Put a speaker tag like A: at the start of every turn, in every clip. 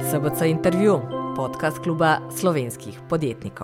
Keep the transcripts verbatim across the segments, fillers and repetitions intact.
A: S B C Intervju, podcast kluba slovenskih podjetnikov.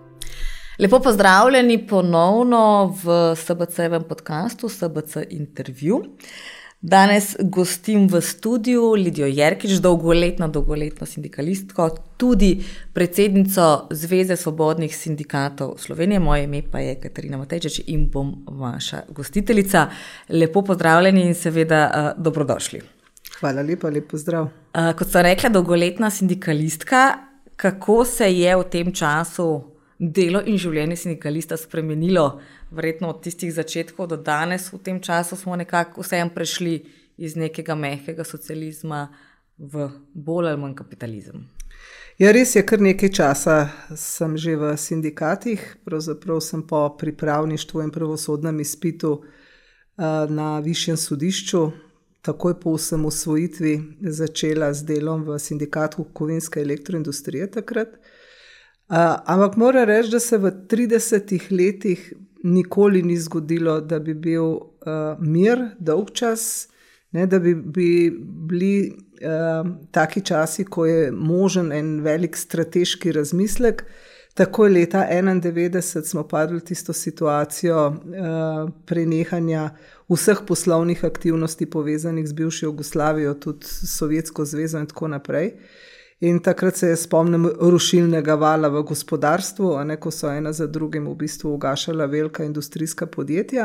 A: Lepo pozdravljeni ponovno v S B C-evem podcastu S B C Intervju. Danes gostim v studiu Lidijo Jerkič, dolgoletno, dolgoletno sindikalistko, tudi predsednico Zveze svobodnih sindikatov Slovenije. Moje ime pa je Katarina Matejčič in bom vaša gostiteljica. Lepo pozdravljeni in seveda uh, dobrodošli.
B: Hvala lepa, lep pozdrav.
A: Uh, kot sem rekla, dolgoletna sindikalistka, kako se je v tem času delo in življenje sindikalista spremenilo, verjetno od tistih začetkov do danes? V tem času smo nekako vsem prešli iz nekega mehkega socializma v bolj ali manj kapitalizem.
B: Ja, res je, kar nekaj časa sem že v sindikatih, pravzaprav sem po pripravništvu in pravosodnem izpitu uh, na višjem sodišču takoj po osamosvojitvi začela z delom v sindikatu kovinske elektroindustrije takrat. Uh, ampak moram reči, da se v tridesetih letih nikoli ni zgodilo, da bi bil uh, mir dolg čas, ne, da bi, bi bili uh, taki časi, ko je možen en velik strateški razmislek. Takoj leta enaindevetdeset smo padli v tisto situacijo uh, prenehanja vseh poslovnih aktivnosti povezanih z bivšo Jugoslavijo, tudi Sovjetsko zvezo in tako naprej. In takrat se je spomnim rušilnega vala v gospodarstvu, a ne, ko so ena za drugim v bistvu ugašala velika industrijska podjetja.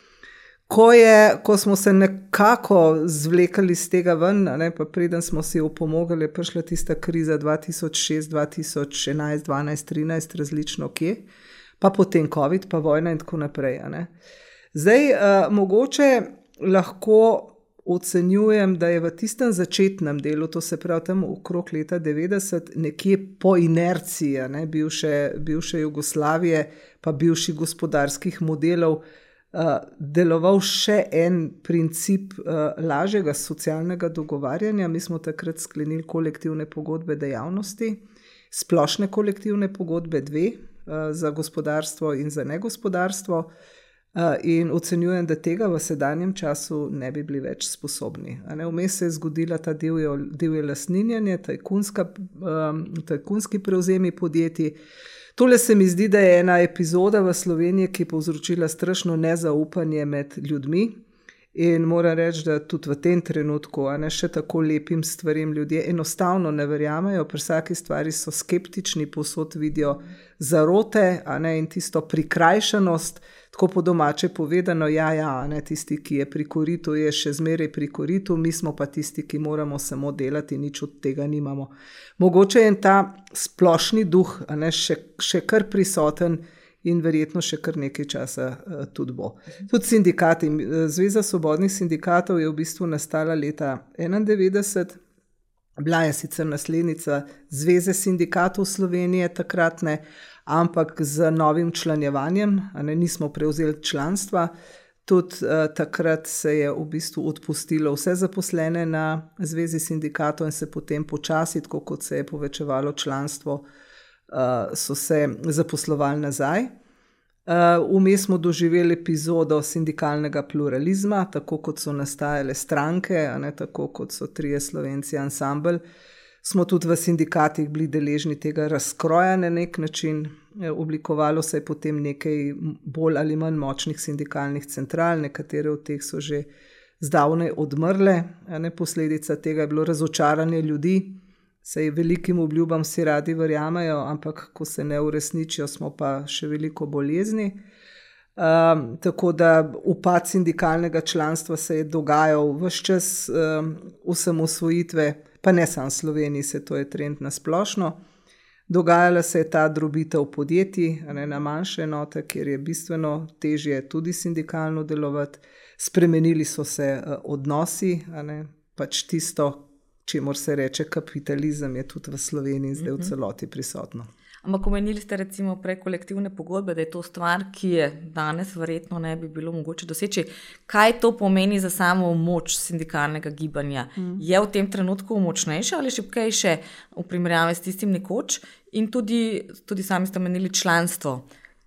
B: Ko, je, ko smo se nekako zvlekali iz tega ven, a ne, pa preden smo si opomogali, je prišla tista kriza dva tisoč šest, dva tisoč enajst, dvanajst, trinajst, različno kje, pa potem COVID, pa vojna in tako naprej. A ne. Zdaj, uh, mogoče lahko ocenjujem, da je v tistem začetnem delu, to se pravi tam okrog leta devetdeset, nekje po inerciji, ne, bivše, bivše Jugoslavije, pa bivših gospodarskih modelov, uh, deloval še en princip uh, lažjega socialnega dogovarjanja. Mi smo takrat sklenili kolektivne pogodbe dejavnosti, splošne kolektivne pogodbe dve, uh, za gospodarstvo in za negospodarstvo. Uh, in ocenjujem, da tega v sedanjem času ne bi bili več sposobni. Vmes se je zgodila ta divje, divje lastninjanje, tajkunska, um, tajkunski prevzemi podjetij. Tole se mi zdi, da je ena epizoda v Sloveniji, ki je povzročila strašno nezaupanje med ljudmi. In moram reči, da tudi v tem trenutku, a ne, še tako lepim stvarim ljudje enostavno ne verjamejo, pri vsaki stvari so skeptični, povsod vidijo zarote, a ne, in tisto prikrajšanost, tako po domače povedano, ja, ja, a ne, tisti, ki je pri koritu, je še zmeraj pri koritu, mi smo pa tisti, ki moramo samo delati, nič od tega nimamo. Mogoče je ta splošni duh, a ne, še, še kar prisoten, in verjetno še kar nekaj časa uh, tudi bo. Tudi sindikati, Zveza svobodnih sindikatov je v bistvu nastala leta enaindevetdeset, bila je sicer naslednica Zveze sindikatov Slovenije takratne, ampak z novim članjevanjem, a ne, nismo prevzeli članstva, tudi uh, takrat se je v bistvu odpustilo vse zaposlene na Zvezi sindikatov in se potem počasi, tako kot se je povečevalo članstvo, Uh, so se zaposlovali nazaj. Vmes uh, smo doživeli epizodo sindikalnega pluralizma, tako kot so nastajale stranke, a ne, tako kot so Trije Slovenci ansambl. Smo tudi v sindikatih bili deležni tega razkroja na nek način. Oblikovalo se je potem nekaj bolj ali manj močnih sindikalnih central, nekatere od teh so že zdavnaj odmrle. A ne, posledica tega je bilo razočaranje ljudi. Sej velikim obljubam si radi verjamejo, ampak ko se ne uresničijo, smo pa še veliko bolezni. Um, tako da upad sindikalnega članstva se je dogajal ves čas um, osamosvojitve, pa ne samo v Sloveniji, se to je trend na splošno. Dogajala se je ta drobitev podjetij, a ne, na manjše enote, kjer je bistveno težje tudi sindikalno delovati. Spremenili so se uh, odnosi, a ne, pač tisto, čemur se reče kapitalizem, je tudi v Sloveniji zdaj v celoti prisotno.
A: Ampak omenili ste recimo prej kolektivne pogodbe, da je to stvar, ki je danes verjetno ne bi bilo mogoče doseči. Kaj to pomeni za samo moč sindikalnega gibanja? Mm. Je v tem trenutku močnejše ali šibkejše v primerjavi s tistim nekoč? In tudi, tudi sami ste omenili članstvo.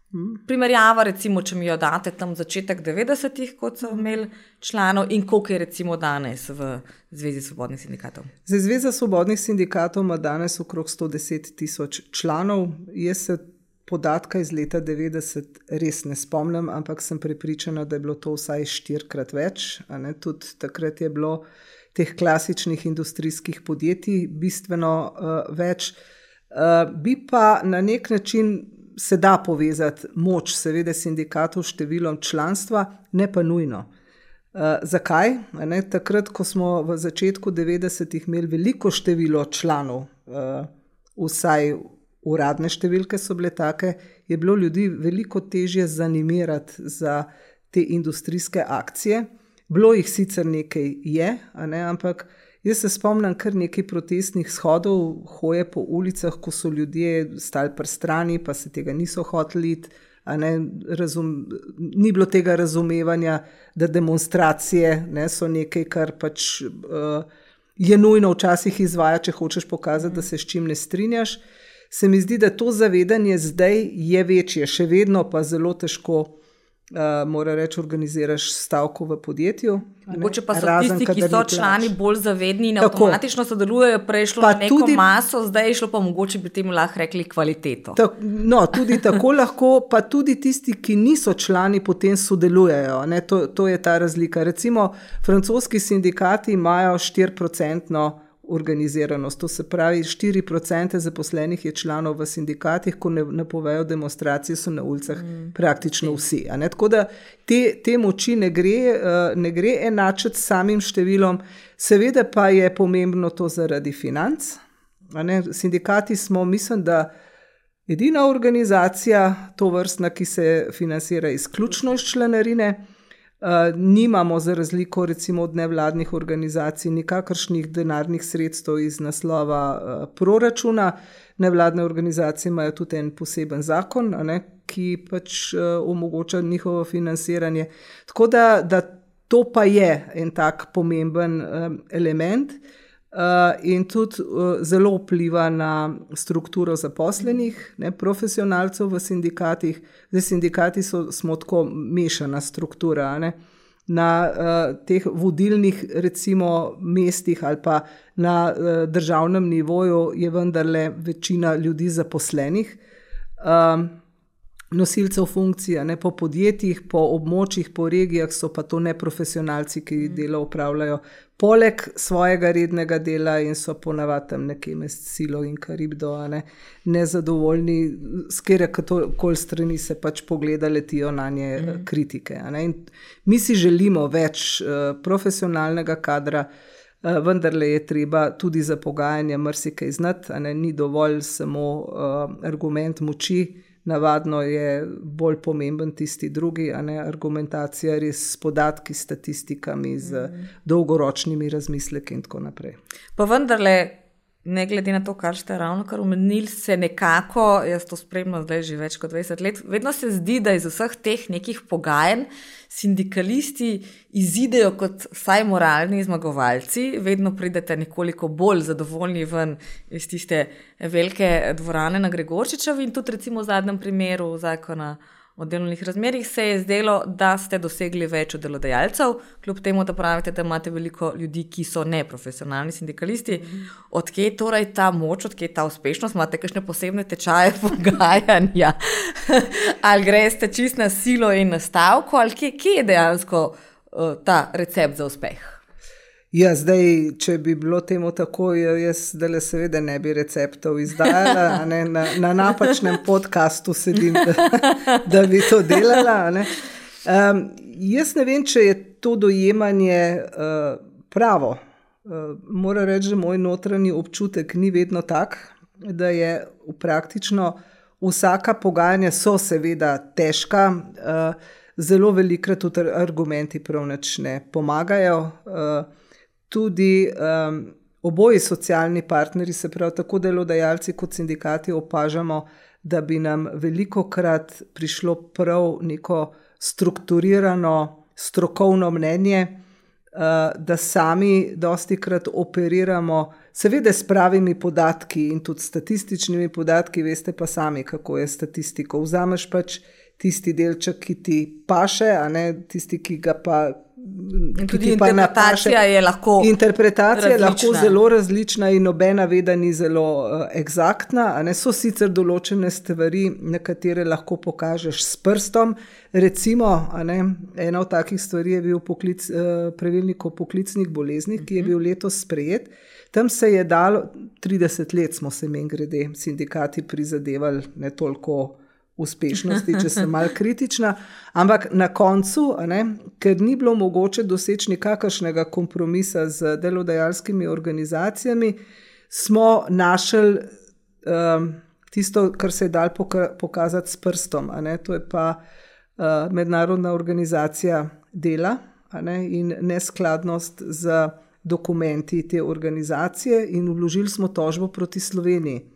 A: Primerjava, recimo, če mi jo date tam začetek devetdesetih, kot so imeli članov, in koliko je recimo danes v Zvezi svobodnih sindikatov?
B: Zdaj, Zveza svobodnih sindikatov ima danes okrog sto deset tisoč članov. Jaz se podatka iz leta devetdeset res ne spomnim, ampak sem prepričana, da je bilo to vsaj štirikrat več. A ne? Tudi takrat je bilo teh klasičnih industrijskih podjetij bistveno uh, več. Uh, bi pa na nek način se da povezati moč, seveda, sindikatov s številom članstva, ne pa nujno. Uh, zakaj? Ne? Takrat, ko smo v začetku devetdesetih imeli veliko število članov, uh, vsaj uradne številke so bile take, je bilo ljudi veliko težje zanimirati za te industrijske akcije. Bilo jih sicer nekaj je, a ne? Ampak jaz se spomnim kar nekaj protestnih shodov, hoje po ulicah, ko so ljudje stali pri strani, pa se tega niso hoteli iti, a ne, razum, ni bilo tega razumevanja, da demonstracije, ne, so nekaj, kar pač uh, je nujno včasih izvaja, če hočeš pokazati, da se s čim ne strinjaš. Se mi zdi, da to zavedanje zdaj je večje, še vedno pa zelo težko, Uh, mora reči, organiziraš stavko v podjetju.
A: Mogoče pa so Razen, tisti, ki so člani bolj zavedni in avtomatično sodelujejo, prej šlo pa na neko tudi, maso, zdaj je šlo pa mogoče bi temu lahko rekli kvaliteto.
B: Tak, no, tudi tako lahko, pa tudi tisti, ki niso člani, potem sodelujejo. Ne? To, to je ta razlika. Recimo, francoski sindikati imajo štiri procente organiziranost, to se pravi štiri procente zaposlenih je članov v sindikatih, ko ne napovejo demonstracije, so na ulicah mm. praktično vsi. A ne? Tako da te, te moči ne gre, uh, ne gre enačiti s samim številom, seveda pa je pomembno to zaradi financ. A ne? Sindikati smo, mislim, da edina organizacija to vrstna, ki se financira izključno iz članarine. Uh, nimamo za razliko recimo od nevladnih organizacij nikakršnih denarnih sredstev iz naslova uh, proračuna. Nevladne organizacije imajo tudi en poseben zakon, a ne, ki pač uh, omogoča njihovo financiranje. Tako da, da to pa je en tak pomemben um, element uh, in tudi uh, zelo vpliva na strukturo zaposlenih, ne, profesionalcev v sindikatih. Zdaj, sindikati so, smo tako mešana struktura, ne? Na uh, teh vodilnih recimo mestih ali pa na uh, državnem nivoju je vendarle večina ljudi zaposlenih, um, nosilcev funkcij, ne, po podjetjih, po območjih, po regijah so pa to neprofesionalci, ki delo opravljajo poleg svojega rednega dela in so ponavadi tam nekje med Silo in Karibdo, ne, nezadovoljni, s katerekoli strani se pač pogleda, letijo na nje mm. kritike. Ne. In mi si želimo več uh, profesionalnega kadra, uh, vendarle je treba tudi za pogajanje marsikaj znati, a ne, ni dovolj samo uh, argument moči. Navadno je bolj pomemben tisti drugi, a ne, argumentacija res s podatki, statistikami, z dolgoročnimi razmisleki in tako naprej.
A: Pa vendarle, ne glede na to, kar ste ravno kar omenili, se nekako, jaz to spremljam zdaj že več kot dvajset let, vedno se zdi, da iz vseh teh nekih pogajanj sindikalisti izidejo kot vsaj moralni zmagovalci, vedno pridete nekoliko bolj zadovoljni ven iz tiste velike dvorane na Gregorčičevi in tudi recimo v zadnjem primeru zakona o delovnih razmerjih se je zdelo, da ste dosegli več od delodajalcev, kljub temu, da pravite, da imate veliko ljudi, ki so neprofesionalni sindikalisti. Odkje je torej ta moč, odkje je ta uspešnost? Imate kakšne posebne tečaje pogajanja? Ali greste čist na silo in na stavko? Ali kje, kje je dejansko uh, ta recept za uspeh?
B: Ja, zdaj, če bi bilo temu tako, jaz zdaj seveda ne bi receptov izdajala, ne, na, na napačnem podcastu sedim, da, da bi to delala. Ne. Um, jaz ne vem, če je to dojemanje uh, pravo. Uh, moram reči, da moj notranji občutek ni vedno tak, da je praktično vsaka pogajanja so seveda težka, uh, zelo velikrat tudi argumenti prav nič ne pomagajo. Uh, Tudi um, oboji socialni partneri, se pravi tako delodajalci kot sindikati, opažamo, da bi nam velikokrat prišlo prav neko strukturirano, strokovno mnenje, uh, da sami dostikrat operiramo seveda s pravimi podatki in tudi statističnimi podatki, veste pa sami, kako je statistiko. Vzameš pač tisti delček, ki ti paše, a ne tisti, ki ga pa
A: in tudi interpretacija je lahko
B: interpretacija je lahko zelo različna in nobena veda ni zelo uh, eksaktna, a ne, so sicer določene stvari, na katere lahko pokažeš s prstom, recimo, a ne, ena od takih stvari je bil poklic, uh, pravilnik o poklicnih boleznih, ki je bil letos sprejet. Tam se je dalo, trideset let smo se mimogrede sindikati prizadevali, ne toliko uspešnosti, če sem malo kritična, ampak na koncu, a ne, ker ni bilo mogoče doseči nikakršnega kompromisa z delodajalskimi organizacijami, smo našli um, tisto, kar se je dalo poka- pokazati s prstom, a ne, to je pa uh, mednarodna organizacija dela, a ne, in neskladnost z dokumenti te organizacije in vložili smo tožbo proti Sloveniji.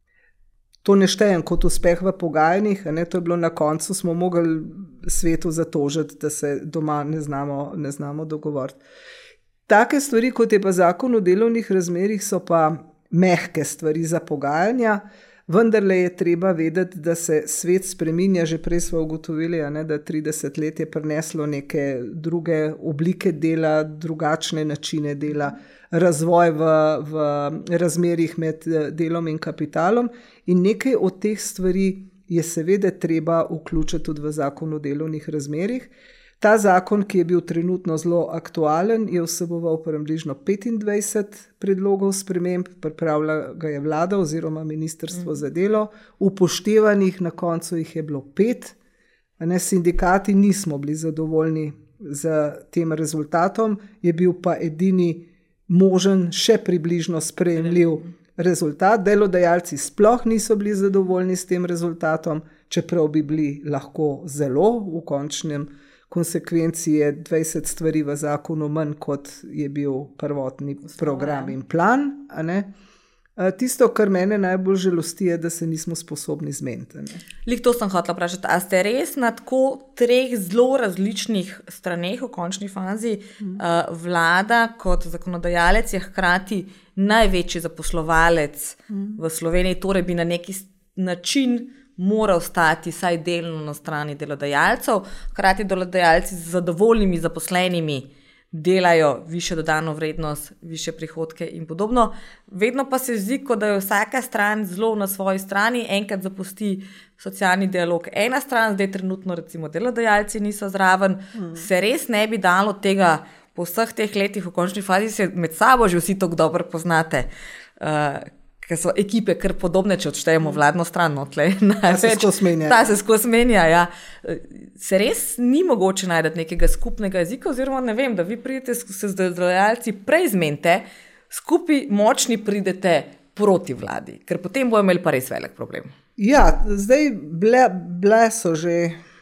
B: To ne štejem kot uspeh v pogajanjih, a ne, to je bilo na koncu, smo mogli svetu zatožiti, da se doma ne znamo, ne znamo dogovoriti. Take stvari, kot je pa zakon o delovnih razmerjih, so pa mehke stvari za pogajanja, vendarle je treba vedeti, da se svet spreminja, že prej smo ugotovili, a ne, da trideset let je prineslo neke druge oblike dela, drugačne načine dela, razvoj v, v razmerjih med delom in kapitalom in nekaj od teh stvari je seveda treba vključiti tudi v zakon o delovnih razmerjih. Ta zakon, ki je bil trenutno zelo aktualen, je vseboval približno petindvajset predlogov sprememb, pripravila ga je vlada oziroma ministrstvo za delo, upoštevanih na koncu jih je bilo pet, a ne, sindikati nismo bili zadovoljni z tem rezultatom, je bil pa edini možen, še približno sprejemljiv rezultat. Delodajalci sploh niso bili zadovoljni s tem rezultatom, čeprav bi bili lahko zelo, v končnem konsekvenci je dvajset stvari v zakonu manj, kot je bil prvotni program in plan. A ne? Tisto, kar mene najbolj žalosti, je, da se nismo sposobni zmeniti.
A: Lik to sem hotela vprašati, a ste res na tako treh zelo različnih straneh v končni fazi hmm. uh, vlada kot zakonodajalec je hkrati največji zaposlovalec hmm. v Sloveniji, torej bi na neki način moral stati saj delno na strani delodajalcev, hkrati delodajalci z zadovoljnimi zaposlenimi delajo više dodano vrednost, više prihodke in podobno. Vedno pa se zdi, da je vsaka stran zelo na svoji strani, enkrat zapusti socialni dialog ena stran, zdaj trenutno recimo delodajalci niso zraven, hmm. se res ne bi dalo tega po vseh teh letih v končni fazi, se med sabo že vsi tako dobro poznate, uh, ker so ekipe kar podobne, če odštejemo vladno stran. No, tle,
B: ta se skozi menja.
A: Ta se skozi menja, ja. Se res ni mogoče najti nekega skupnega jezika, oziroma ne vem, da vi pridete, se z delodajalci prej zmenite, skupaj močni pridete proti vladi, ker potem bojo imeli pa res velik problem.
B: Ja, zdaj bile, bile so že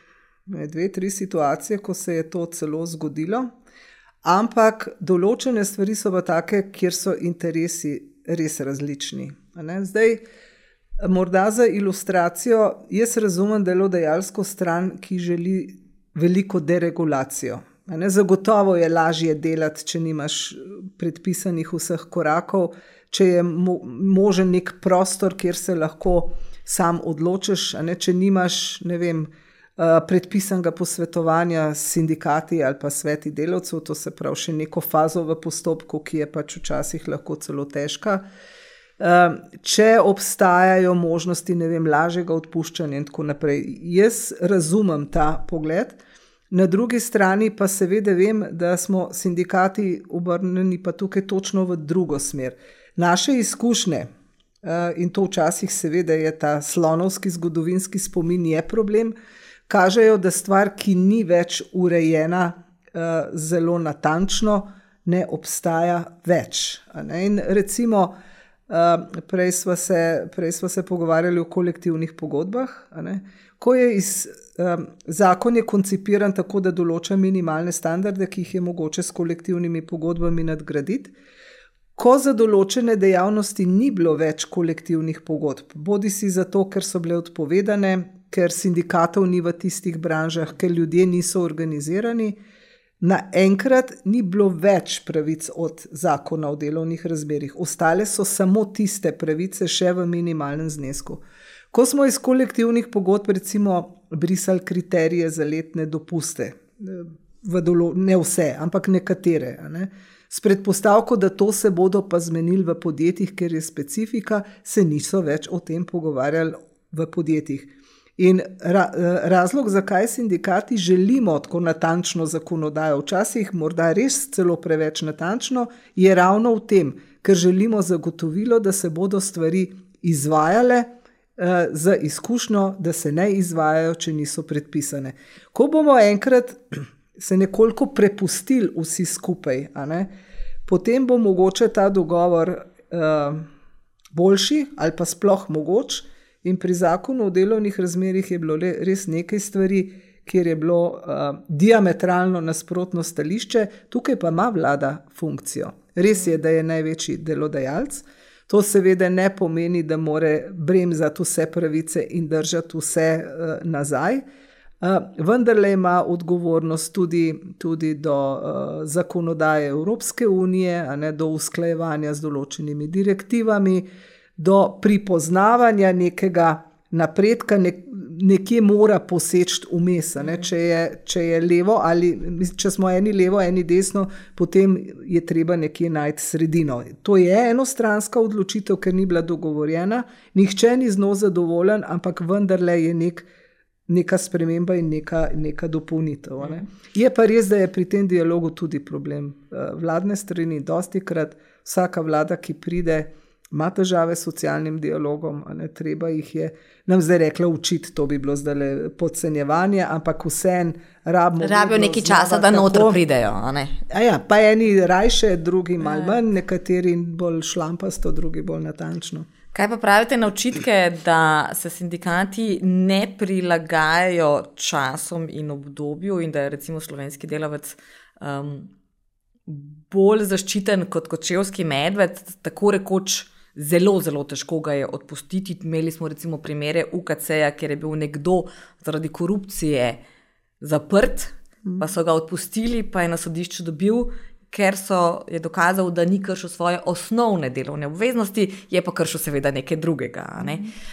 B: dve, tri situacije, ko se je to celo zgodilo, ampak določene stvari so pa take, kjer so interesi res različni. Zdaj, morda za ilustracijo, jaz razumem delodajalsko stran, ki želi veliko deregulacijo. Zagotovo je lažje delati, če nimaš predpisanih vseh korakov, če je mo- možen nek prostor, kjer se lahko sam odločiš, a ne, če nimaš, ne vem, predpisanega posvetovanja s sindikati ali pa sveti delavcev, to se pravi še neko fazo v postopku, ki je pač včasih lahko celo težka. Če obstajajo možnosti, ne vem, lažjega odpuščanja in tako naprej. Jaz razumem ta pogled, na drugi strani pa seveda vem, da smo sindikati obrnjeni pa tukaj točno v drugo smer. Naše izkušnje, in to včasih seveda je ta slonovski zgodovinski spomin je problem, kažejo, da stvar, ki ni več urejena uh, zelo natančno, ne obstaja več. In recimo, uh, prej smo se, prej smo se pogovarjali o kolektivnih pogodbah, ko je iz, um, zakon je koncipiran tako, da določa minimalne standarde, ki jih je mogoče s kolektivnimi pogodbami nadgraditi. Ko za določene dejavnosti ni bilo več kolektivnih pogodb, bodi si zato, ker so bile odpovedane, ker sindikatov ni v tistih branžah, ker ljudje niso organizirani, Naenkrat ni bilo več pravic od zakona o delovnih razmerjih. Ostale so samo tiste pravice še v minimalnem znesku. Ko smo iz kolektivnih pogodb recimo brisali kriterije za letne dopuste, v dolo, ne vse, ampak nekatere, ne? S predpostavko, da to se bodo pa zmenili v podjetjih, ker je specifika, se niso več o tem pogovarjali v podjetjih. In ra, razlog, zakaj sindikati želimo tako natančno zakonodajo, včasih morda res celo preveč natančno, je ravno v tem, ker želimo zagotovilo, da se bodo stvari izvajale eh, z izkušnjo, da se ne izvajajo, če niso predpisane. Ko bomo enkrat se nekoliko prepustili vsi skupaj, a ne, potem bo mogoče ta dogovor uh, boljši ali pa sploh mogoč. In pri zakonu o delovnih razmerjih je bilo le, res nekaj stvari, kjer je bilo uh, diametralno nasprotno stališče, tukaj pa ima vlada funkcijo. Res je, da je največji delodajalec, to seveda ne pomeni, da more bremzati vse pravice in držati vse uh, nazaj, Uh, vendarle ima odgovornost tudi, tudi do uh, zakonodaje Evropske unije, a ne, do usklajevanja z določenimi direktivami, do pripoznavanja nekega napredka, ne, nekje mora poseči vmes, a ne, če je, če je levo ali če smo eni levo, eni desno, potem je treba nekje najti sredino. To je enostranska odločitev, ker ni bila dogovorjena, nihče ni z njo zadovoljen, ampak vendarle je nek neka sprememba in neka, neka dopolnitev. Ne? Je pa res, da je pri tem dialogu tudi problem vladne strani. Dostikrat vsaka vlada, ki pride, ima težave s socialnim dialogom, a ne, treba jih je, nam zdaj rekla učiti, to bi bilo zdaj podcenjevanje, ampak vsem rabimo...
A: Rabijo nekaj časa, da noter pridejo, a ne?
B: A ja, pa eni rajše, drugi malo manj, nekateri bolj šlampasto, drugi bolj natančno.
A: Kaj pa pravite na očitke, da se sindikati ne prilagajajo časom in obdobju in da je recimo slovenski delavec um, bolj zaščiten kot kočevski medved, tako rekoč zelo, zelo težko ga je odpustiti. Imeli smo recimo primere U K C-ja, kjer je bil nekdo zaradi korupcije zaprt, pa so ga odpustili, pa je na sodišču dobil, ker so, je dokazal, da ni kršil svoje osnovne delovne obveznosti, je pa kršil seveda nekaj drugega. Ne?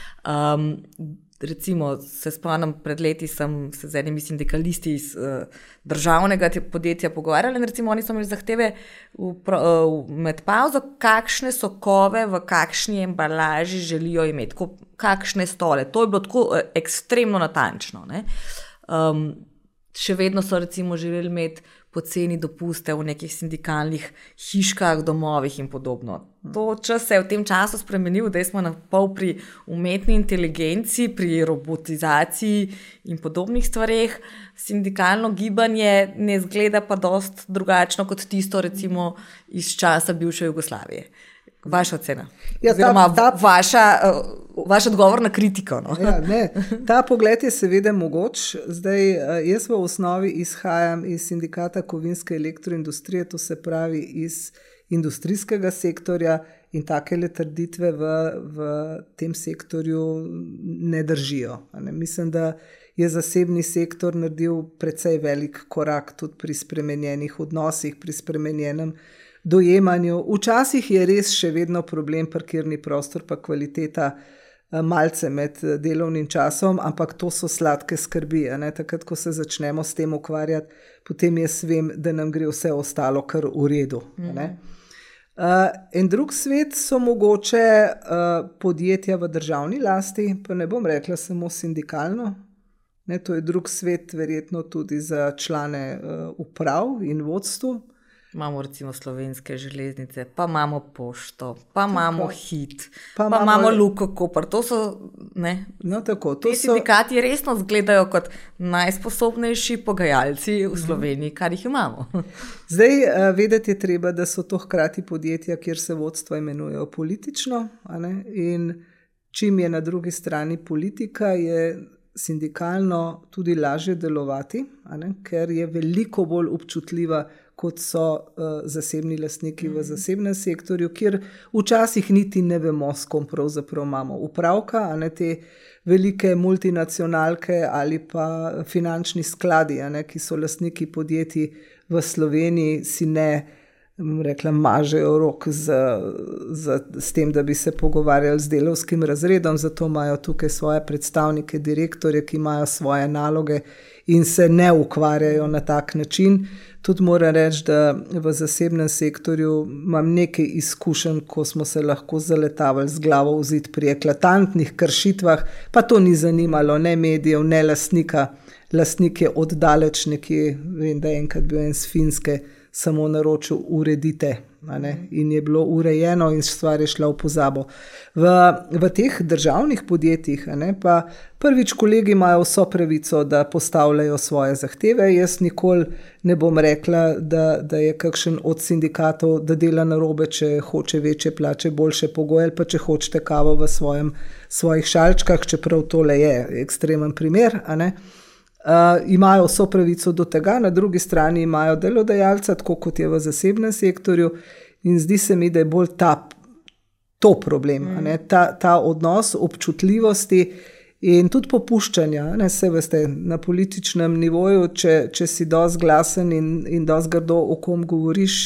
A: Um, recimo, se spomnim, pred leti sem se z enimi sindikalisti iz uh, državnega podjetja pogovarjali in recimo oni so imeli zahteve v, uh, med pauzo, kakšne sokove v kakšni embalaži želijo imeti, ko, kakšne stole. To je bilo tako uh, ekstremno natančno. Ne? Um, še vedno so recimo želeli imeti poceni dopuste v nekih sindikalnih hiškah, domovih in podobno. To čas se je v tem času spremenil, da smo na pol pri umetni inteligenci, pri robotizaciji in podobnih stvareh. Sindikalno gibanje ne zgleda pa dost drugačno kot tisto recimo iz časa bivše Jugoslavije. Vaša ocena? Ja, ta, ta, vaša, uh, vaš odgovor na kritiko. No?
B: Ja, ne, ta pogled je seveda mogoč. Zdaj, jaz v osnovi izhajam iz sindikata kovinske elektroindustrije, to se pravi iz industrijskega sektorja in takele trditve v, v tem sektorju ne držijo. Ne? Mislim, da je zasebni sektor naredil precej velik korak tudi pri spremenjenih odnosih, pri spremenjenem dojemanju. Včasih je res še vedno problem parkirni prostor pa kvaliteta malce med delovnim časom, ampak to so sladke skrbi. Ne? Takrat, ko se začnemo s tem ukvarjati, potem jaz vem, da nam gre vse ostalo kar v redu. Ne? Uh, en drug svet so mogoče uh, podjetja v državni lasti, pa ne bom rekla samo sindikalno. Ne? To je drug svet verjetno tudi za člane uh, uprav in vodstvu.
A: Imamo recimo Slovenske železnice, pa imamo Pošto, pa tako, imamo Hit, pa, pa imamo Luko Koper. To so, ne,
B: no, tako, to
A: ti sindikati so... resno zgledajo kot najsposobnejši pogajalci v Sloveniji, kar jih imamo.
B: Zdaj, vedeti je treba, da so to hkrati podjetja, kjer se vodstva imenujejo politično, a ne? In čim je na drugi strani politika, je sindikalno tudi lažje delovati, a ne? Ker je veliko bolj občutljiva kot so uh, zasebni lastniki v zasebnem sektorju, kjer včasih niti ne vemo, s kom pravzaprav imamo upravka, a ne te velike multinacionalke ali pa finančni skladi, a ne, ki so lastniki podjetij v Sloveniji, si ne rekla, mažejo rok z, z, z tem, da bi se pogovarjali z delavskim razredom, zato imajo tukaj svoje predstavnike, direktorje, ki imajo svoje naloge in se ne ukvarjajo na tak način. Tudi moram reči, da v zasebnem sektorju imam nekaj izkušenj, ko smo se lahko zaletavali z glavo v zid pri eklatantnih kršitvah, pa to ni zanimalo ne medijev, ne lastnika. Lastnik je oddaleč nekje, vem, da je enkrat bil en z Finske, samo naročil uredite, a ne, in je bilo urejeno in stvar je šla v pozabo. V, v teh državnih podjetjih, a ne, pa prvič kolegi imajo vso pravico, da postavljajo svoje zahteve. Jaz nikoli ne bom rekla, da, da je kakšen od sindikatov, da dela narobe, če hoče večje plače, boljše pogoje, ali pa če hočete kavo v svojem, svojih šalčkah, čeprav tole je ekstremen primer, a ne. Uh, imajo vso pravico do tega, na drugi strani imajo delodajalca, tako kot je v zasebnem sektorju, in zdi se mi, da je bolj ta, to problem, mm. a ne, ta, ta odnos občutljivosti in tudi popuščanja. Ne, se veste, na političnem nivoju, če, če si dosti glasen in, in dosti grdo o kom govoriš,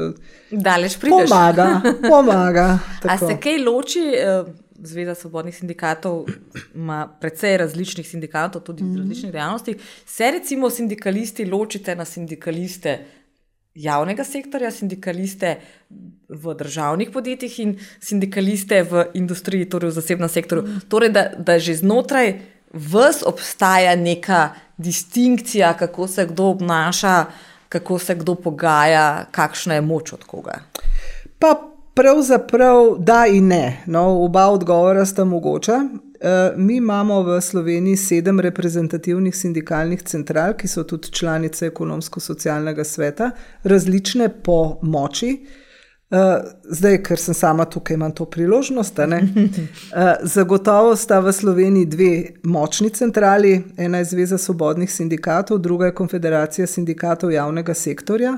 A: daleč prideš.
B: Pomaga, pomaga.
A: A se kaj loči? Zveza svobodnih sindikatov ima precej različnih sindikatov, tudi iz različnih dejavnosti. Se recimo sindikalisti ločite na sindikaliste javnega sektorja, sindikaliste v državnih podjetjih in sindikaliste v industriji, torej v zasebnem sektorju. Mm. Torej, da, da že znotraj vas obstaja neka distinkcija, kako se kdo obnaša, kako se kdo pogaja, kakšna je moč od koga.
B: Pa pravzaprav da in ne. No, oba odgovora sta mogoča. E, mi imamo v Sloveniji sedem reprezentativnih sindikalnih central, ki so tudi članice ekonomsko-socialnega sveta, različne po moči. E, zdaj, ker sem sama tukaj, imam to priložnost, ne? E, zagotovo sta v Sloveniji dve močni centrali, ena je Zveza svobodnih sindikatov, druga je Konfederacija sindikatov javnega sektorja.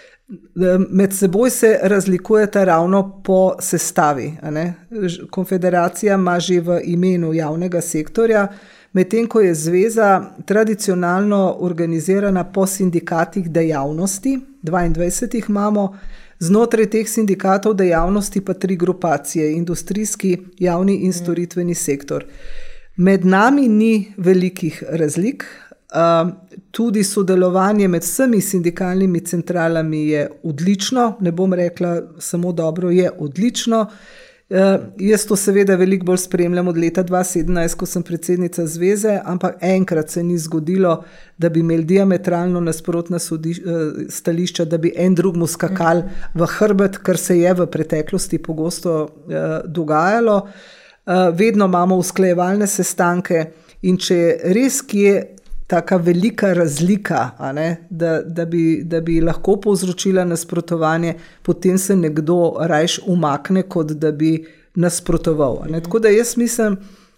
B: Med seboj se razlikujeta ravno po sestavi. A ne? Konfederacija ima že v imenu javnega sektorja, medtem ko je zveza tradicionalno organizirana po sindikatih dejavnosti, dvaindvajset jih imamo, znotraj teh sindikatov dejavnosti pa tri grupacije, industrijski, javni in storitveni sektor. Med nami ni velikih razlik. Uh, tudi sodelovanje med vsemi sindikalnimi centralami je odlično, ne bom rekla samo dobro, je odlično. Uh, jaz to seveda veliko bolj spremljam od leta dva tisoč sedemnajst, ko sem predsednica zveze, ampak enkrat se ni zgodilo, da bi imeli diametralno nasprotna sodi, uh, stališča, da bi en drugmu skakali v hrbet, kar se je v preteklosti pogosto uh, dogajalo. Uh, vedno imamo usklajevalne sestanke in če je res kje taka velika razlika, a ne, da, da, bi, da bi lahko povzročila nasprotovanje, potem se nekdo rajš umakne, kot da bi nasprotoval. A ne. Tako da jaz mislim,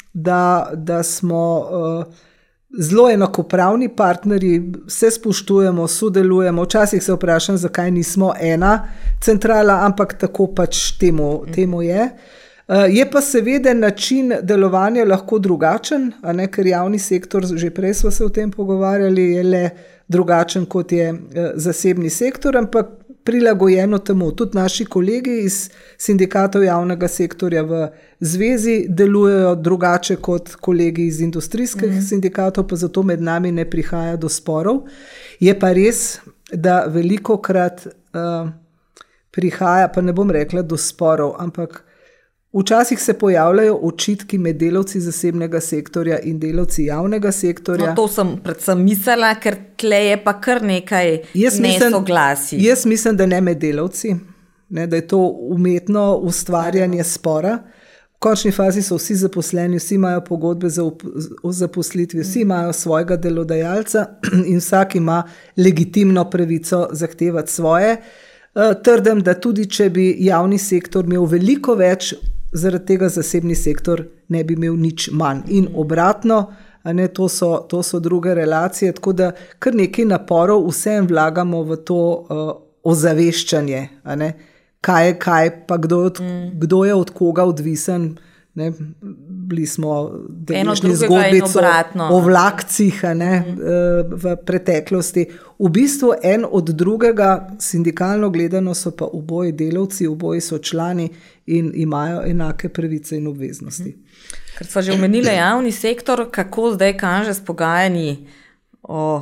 B: da, da smo uh, zelo enakopravni partnerji, vse spoštujemo, sodelujemo. Včasih se vprašam, zakaj nismo ena centrala, ampak tako pač temu, temu je. Je pa seveda način delovanja lahko drugačen, a ne, ker javni sektor, že prej smo se o tem pogovarjali, je le drugačen kot je zasebni sektor, ampak prilagojeno temu. Tudi naši kolegi iz sindikatov javnega sektorja v zvezi delujejo drugače kot kolegi iz industrijskih mm. sindikatov, pa zato med nami ne prihaja do sporov. Je pa res, da velikokrat uh, prihaja, pa ne bom rekla do sporov, ampak včasih se pojavljajo očitki med delavci zasebnega sektorja in delavci javnega sektorja.
A: No, to sem predvsem mislila, ker tle je pa kar nekaj nesoglasij.
B: Jaz mislim, da ne med delavci, ne, da je to umetno ustvarjanje spora. V končni fazi so vsi zaposleni, vsi imajo pogodbe za o zaposlitvi, vsi imajo svojega delodajalca in vsak ima legitimno pravico zahtevati svoje. Trdim, da tudi če bi javni sektor imel veliko več, zaradi tega zasebni sektor ne bi imel nič manj. In obratno, a ne, to so, to so druge relacije, tako da kar nekaj naporov vsem vlagamo v to uh, ozaveščanje, a ne, kaj je kaj, pa kdo je od, mm. kdo je od koga odvisen. Ne, bili smo deležni zgodbico o vlakcih a ne, mm. v preteklosti. V bistvu en od drugega, sindikalno gledano so pa oboji delavci, oboji so člani in imajo enake pravice in obveznosti.
A: Mm. Ker smo že omenili javni sektor, kako zdaj kaže s pogajanji o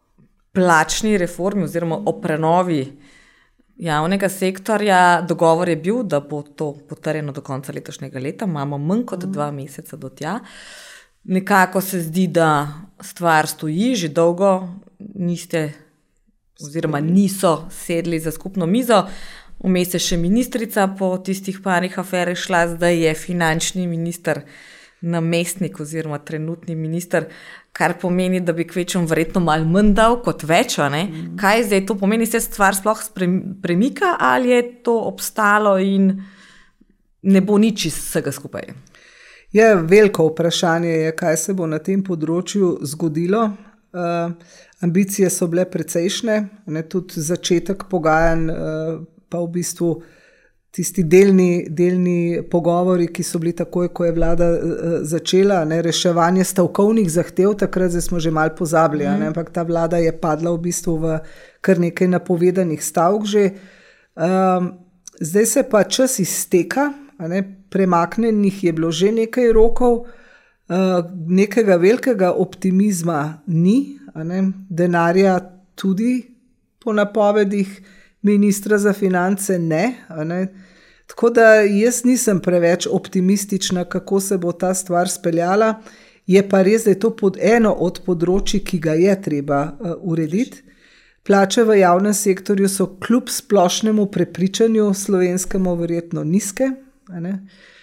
A: plačni reformi oziroma o prenovi javnega sektorja. Dogovor je bil, da bo to potrjeno do konca letošnjega leta, imamo manj kot dva meseca do tja. Nekako se zdi, da stvar stoji, že dolgo niste oziroma niso sedli za skupno mizo. Vmes je še ministrica po tistih parih aferih šla, zdaj je finančni minister namestnik oziroma trenutni minister, kar pomeni, da bi kvečem verjetno malo manj dal kot več. Ne? Mm. Kaj zdaj to pomeni? Se stvar sploh premika ali je to obstalo in ne bo nič iz vsega skupaj?
B: Je, veliko vprašanje je, kaj se bo na tem področju zgodilo. Uh, ambicije so bile precejšnje, ne? Tudi začetek pogajanj, uh, pa v bistvu tisti delni, delni pogovori, ki so bili takoj, ko je vlada uh, začela, ne, reševanje stavkovnih zahtev, takrat smo že malo pozabili, mm. ne, ampak ta vlada je padla v bistvu v kar nekaj napovedanih stavk že. Um, zdaj se pa čas izteka, a ne, premaknenih je bilo že nekaj rokov, uh, nekega velikega optimizma ni, a ne, denarja tudi po napovedih ministra za finance ne, a ne. Tako da jaz nisem preveč optimistična, kako se bo ta stvar speljala. Je pa res, da je to pod eno od področji, ki ga je treba uh, urediti. Plače v javnem sektorju so kljub splošnemu prepričanju slovenskemu verjetno nizke. A ne.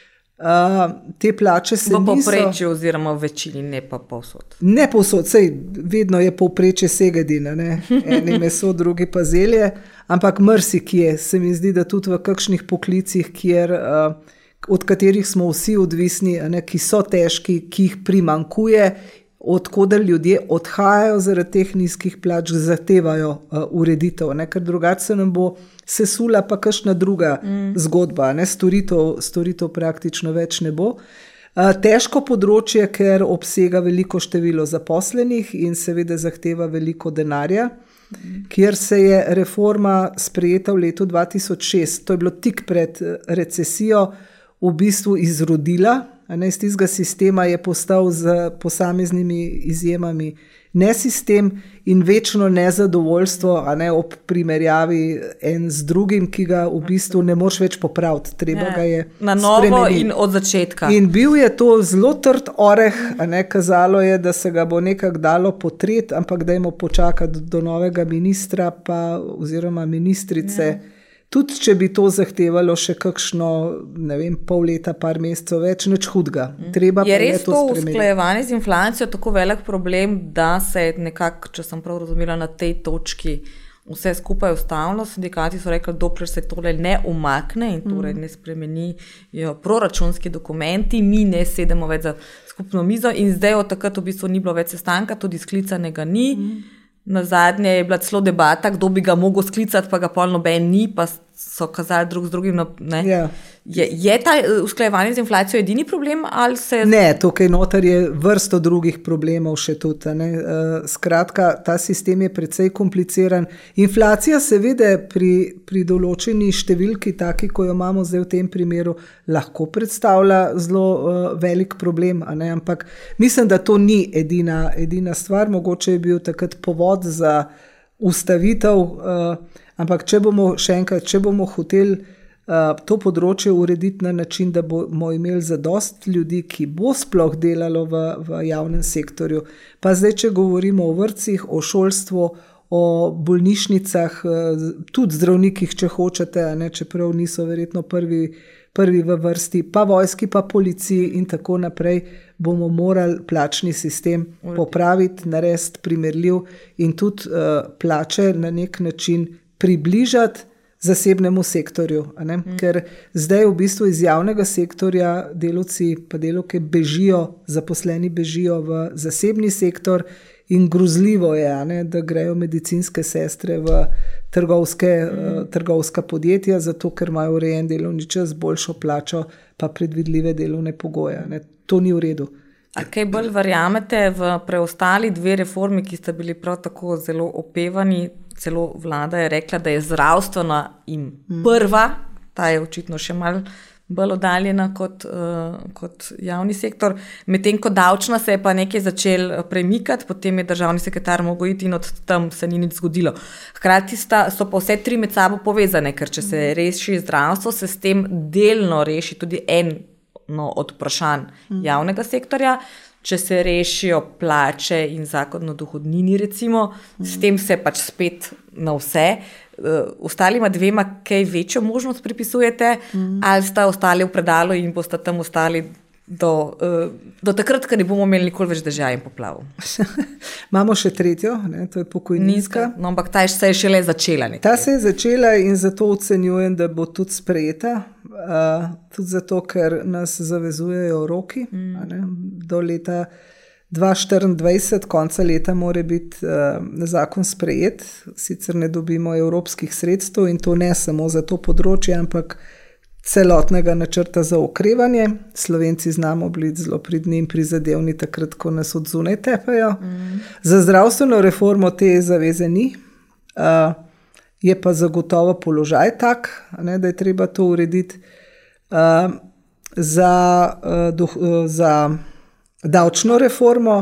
B: Uh, te plače se
A: v
B: niso...
A: V povprečju oziroma v večini, ne pa povsod.
B: Ne povsod, sej vedno je povprečje segedina, ne? Eni meso, drugi pa zelje, ampak marsikje se mi zdi, da tudi v kakšnih poklicih, kjer, uh, od katerih smo vsi odvisni, ne, ki so težki, ki jih primankuje, odkoder ljudje odhajajo zaradi teh nizkih plač, zahtevajo uh, ureditev, ne? Ker drugače se nam bo sesula pa kakšna druga mm. zgodba, ne? Storitev, storitev praktično več ne bo. Uh, težko področje, ker obsega veliko število zaposlenih in seveda zahteva veliko denarja, mm. kjer se je reforma sprejeta v letu dva tisoč šest, to je bilo tik pred recesijo, v bistvu izrodila. Iz tistega sistema je postal z posameznimi izjemami nesistem in večno nezadovoljstvo, a ne, ob primerjavi en z drugim, ki ga v bistvu ne moreš več popraviti. Treba ne, ga je
A: na novo
B: spremeniti.
A: In od začetka.
B: In bil je to zelo trd oreh, a ne, kazalo je, da se ga bo nekako dalo potreti, ampak dajmo počakati do novega ministra pa, oziroma ministrice. Ne. Tudi, če bi to zahtevalo še kakšno, ne vem, pol leta, par mesecev več, nič hudega. Treba
A: je
B: pa
A: res
B: je to
A: to
B: spremeniti.
A: Usklajevanje z inflacijo tako velik problem, da se je nekako, če sem prav razumela, na tej točki vse skupaj ustavilo. Sindikati so rekli, dokler se tole ne umakne in torej ne spremenijo proračunski dokumenti, mi ne sedemo več za skupno mizo in zdaj od takrat v bistvu ni bilo več sestanka, tudi sklicanega ni. Mm. Na zadnje je bila celo debata, kdo bi ga mogel sklicati, pa ga pol noben ni, pa so kazali drug z drugim. Ne? Yeah. Je, je ta usklajevanje z inflacijo edini problem? Ali se...
B: Ne, tukaj noter je vrsto drugih problemov še tudi. Ne? Skratka, ta sistem je precej kompliciran. Inflacija seveda pri, pri določeni številki, taki, ko jo imamo zdaj v tem primeru, lahko predstavlja zelo uh, velik problem, a ne? Ampak mislim, da to ni edina, edina stvar. Mogoče je bil takrat povod za ustavitev, uh, ampak če bomo še enkrat, če bomo hoteli Uh, to področje urediti na način, da bomo imeli zadost ljudi, ki bo sploh delalo v, v javnem sektorju. Pa zdaj, če govorimo o vrtcih, o šolstvu, o bolnišnicah, uh, tudi zdravnikih, če hočete, a ne, čeprav niso verjetno prvi, prvi v vrsti, pa vojski, pa policiji in tako naprej, bomo morali plačni sistem popraviti, narediti primerljiv in tudi uh, plače na nek način približati zasebnemu sektorju, a ne? Mm. Ker zdaj v bistvu iz javnega sektorja delavci pa delavke bežijo, zaposleni bežijo v zasebni sektor In grozljivo je, ne, da grejo medicinske sestre v trgovske, mm. trgovska podjetja, zato ker imajo urejen delovni čas, boljšo plačo, pa predvidljive delovne pogoje. Ne. To ni v redu.
A: A kaj bolj verjamete v preostali dve reformi, ki sta bili prav tako zelo opevani? Celo vlada je rekla, da je zdravstvena in prva, ta je očitno še malo bolj oddaljena kot, uh, kot javni sektor, medtem ko davčna se je pa nekaj začel premikati, potem je državni sekretar mogel iti in od tam se ni nič zgodilo. Hkrati sta, so pa vse tri med sabo povezane, ker če se reši zdravstvo, se s tem delno reši tudi eno od vprašanj javnega sektorja. Če se rešijo plače in zakon o dohodnini, recimo, s tem se pač spet na vse. Uh, ostalima dvema kaj večjo možnost pripisujete, mm. ali sta ostali v predalu in boste tam ostali do, uh, do takrat, ko ne bomo imeli nikoli več dežja in poplav.
B: Imamo še tretjo, ne, to je pokojninska.
A: No, ampak ta se je šele začela. Nekaj.
B: Ta se je začela in zato ocenjujem, da bo tudi sprejeta. Uh, tudi zato, ker nas zavezujejo roki. Mm. Ne, do leta dva tisoč štiriindvajset, konca leta, mora biti uh, zakon sprejet, sicer ne dobimo evropskih sredstev in to ne samo za to področje, ampak celotnega načrta za okrevanje. Slovenci znamo biti zelo pridni in prizadevni takrat, ko nas od zunaj tepajo. Mm. Za zdravstveno reformo te zaveze ni, uh, je pa zagotovo položaj tak, ne, da je treba to urediti. Uh, za, uh, do, uh, za davčno reformo,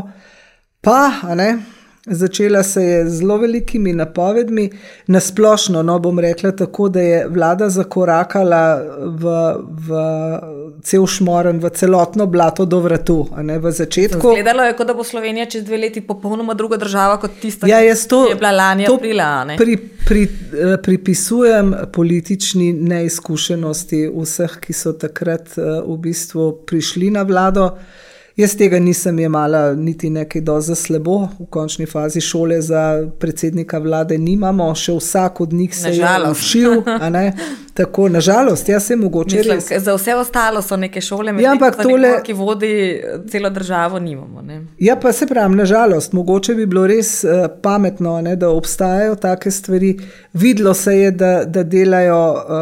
B: pa a ne, začela se je z zelo velikimi napovedmi. Nasplošno, no, bom rekla tako, da je vlada zakorakala v, v cel šmoren, v celotno blato do vratu. A ne, v začetku.
A: Zgledalo je, kot da bo Slovenija čez dve leti popolnoma druga država kot tista,
B: ja,
A: to, ki je bila lani aprila. Ne?
B: Pri, pri, pripisujem politični neizkušenosti vseh, ki so takrat v bistvu prišli na vlado. Jaz tega nisem jemala niti nekaj dosti za slabo. V končni fazi šole za predsednika vlade nimamo, še vsak od njih se je učil. Tako, nažalost, jaz se mogoče
A: Mislim,
B: res.
A: Za vse ostalo so neke šole, med
B: ja,
A: tem,
B: tole...
A: ki vodi celo državo, nimamo. Ne?
B: Ja, pa se pravim, nažalost, mogoče bi bilo res uh, pametno, ne, da obstajajo take stvari. Videlo se je, da, da delajo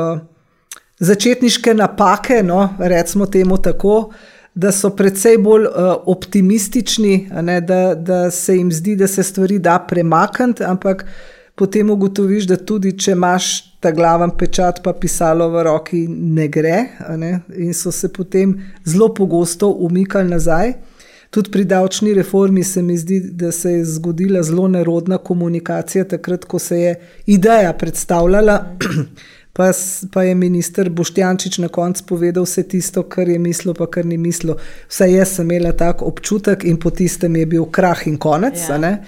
B: uh, začetniške napake, no, recimo temu tako, da so precej bolj uh, optimistični, ne, da, da se jim zdi, da se stvari da premakniti, ampak potem ugotoviš, da tudi če imaš ta glaven pečat pa pisalo v roki, ne gre, ne, in so se potem zelo pogosto umikali nazaj. Tudi pri davčni reformi se mi zdi, da se je zgodila zelo nerodna komunikacija takrat, ko se je ideja predstavljala, Pa, pa je minister Boštjančič na koncu povedal vse tisto, kar je mislil, pa kar ni mislil. Vsaj jaz sem imela tak občutek in po tistem je bil krah in konec. Ja. Ne?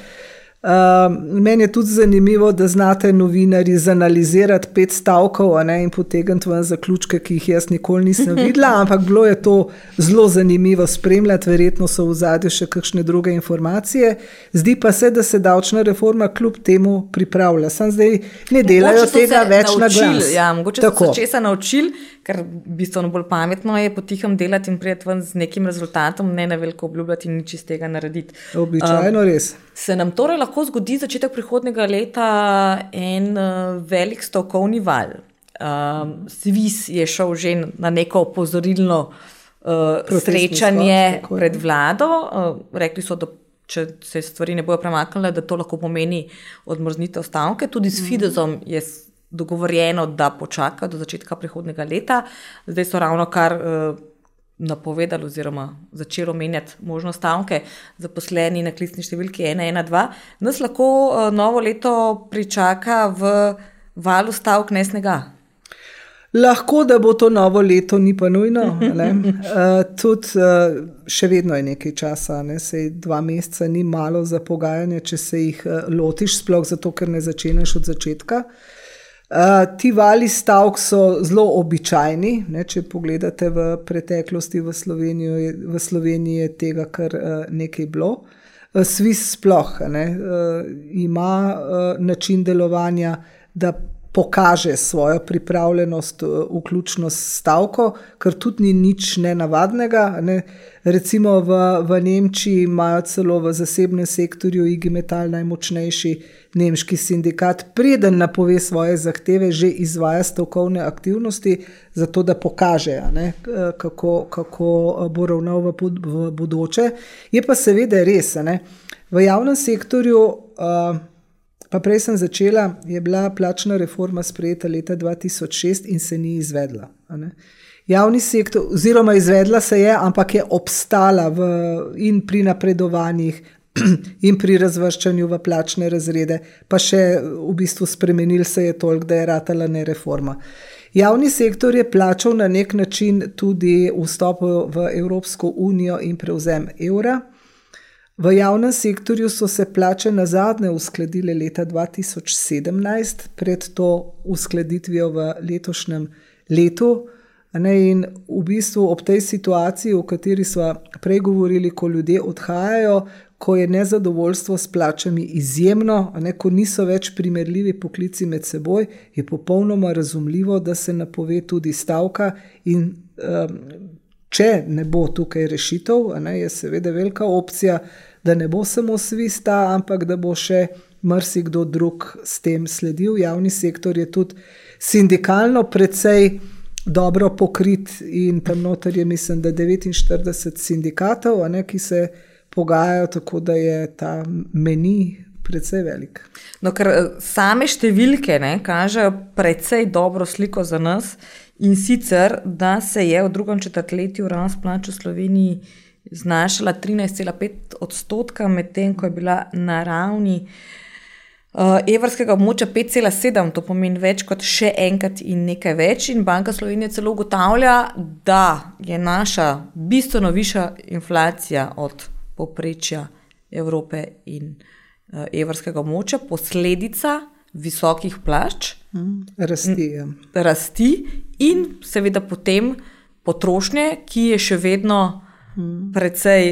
B: Uh, meni je tudi zanimivo, da znate novinarji zanalizirati pet stavkov, a ne, in potegniti ven zaključke, ki jih jaz nikoli nisem videla, ampak bilo je to zelo zanimivo spremljati, verjetno so v zadju še kakšne druge informacije. Zdi pa se, da se davčna reforma kljub temu pripravlja. Sam zdaj ne delajo tega več na glas.
A: Ja, mogoče so se česa naučili, ker bistveno bolj pametno je potihem delati in prijeti ven z nekim rezultatom, ne na veliko obljubljati in nič iz tega narediti.
B: Običajno um, res.
A: Se nam torej lahko zgodi začetek prihodnega leta en uh, velik stavkovni val. Um, Sviz je šel že na neko opozorilno uh, srečanje spod, pred vlado. Uh, rekli so, da če se stvari ne bojo premaknile, da to lahko pomeni odmrznitev stavke. Tudi s Fideszom je dogovorjeno, da počaka do začetka prihodnega leta. Zdaj so ravno kar uh, napovedali oziroma začelo menjati možnost stavke zaposleni na klicni številki ena ena dva. Nas lahko uh, novo leto pričaka v valu stavk ne snega.
B: Lahko, da bo to novo leto, ni pa nujno. uh, tudi uh, še vedno je nekaj časa, ne? Sej dva meseca ni malo za pogajanje, če se jih uh, lotiš, sploh zato, ker ne začeneš od začetka. Uh, ti vali stavk so zelo običajni, ne, če pogledate v preteklosti v Sloveniji, v Sloveniji je tega kar uh, nekaj bilo. Uh, Sviz sploh ne, uh, ima uh, način delovanja, da pokaže svojo pripravljenost, vključno s stavko, kar tudi ni nič nenavadnega. Ne. Recimo v, v Nemčiji imajo celo v zasebnem sektorju I G Metall, najmočnejši nemški sindikat, preden napove svoje zahteve, že izvaja stavkovne aktivnosti, zato da pokaže, ne, kako, kako bo ravnal v, v bodoče. Je pa seveda res, ne, v javnem sektorju, uh, pa prej sem začela, je bila plačna reforma sprejeta leta dva tisoč šest in se ni izvedla. Ne. Javni sektor, oziroma izvedla se je, ampak je obstala v, in pri napredovanjih in pri razvrščanju v plačne razrede, pa še v bistvu spremenil se je toliko, da je ratala ne reforma. Javni sektor je plačal na nek način tudi vstop v Evropsko unijo in prevzem evra. V javnem sektorju so se plače nazadnje uskladile leta dva tisoč sedemnajst, pred to uskladitvijo v letošnjem letu. Ne, in v bistvu ob tej situaciji, o kateri smo prej govorili, ko ljudje odhajajo, ko je nezadovoljstvo s plačami izjemno, ne, ko niso več primerljivi poklici med seboj, je popolnoma razumljivo, da se napove tudi stavka in um, če ne bo tukaj rešitev, ne, je seveda velika opcija, da ne bo samo svista, ampak da bo še marsikdo drug s tem sledil. Javni sektor je tudi sindikalno precej dobro pokrit in tam noter je, mislim, da devetinštirideset sindikatov, a ne, ki se pogajajo, tako da je ta meni precej velik.
A: No, ker same številke, ne, kažejo precej dobro sliko za nas in sicer, da se je v drugem četrtletju rast plač v Sloveniji znašala trinajst cela pet odstotka, medtem ko je bila na ravni Uh, evrskega območja pet cela sedem, to pomeni več kot še enkrat in nekaj več, in Banka Slovenije celo ugotavlja, da je naša bistveno višja inflacija od povprečja Evrope in uh, evrskega območja posledica visokih plač,
B: mm, rasti, ja.
A: rasti in seveda potem potrošnje, ki je še vedno mm. precej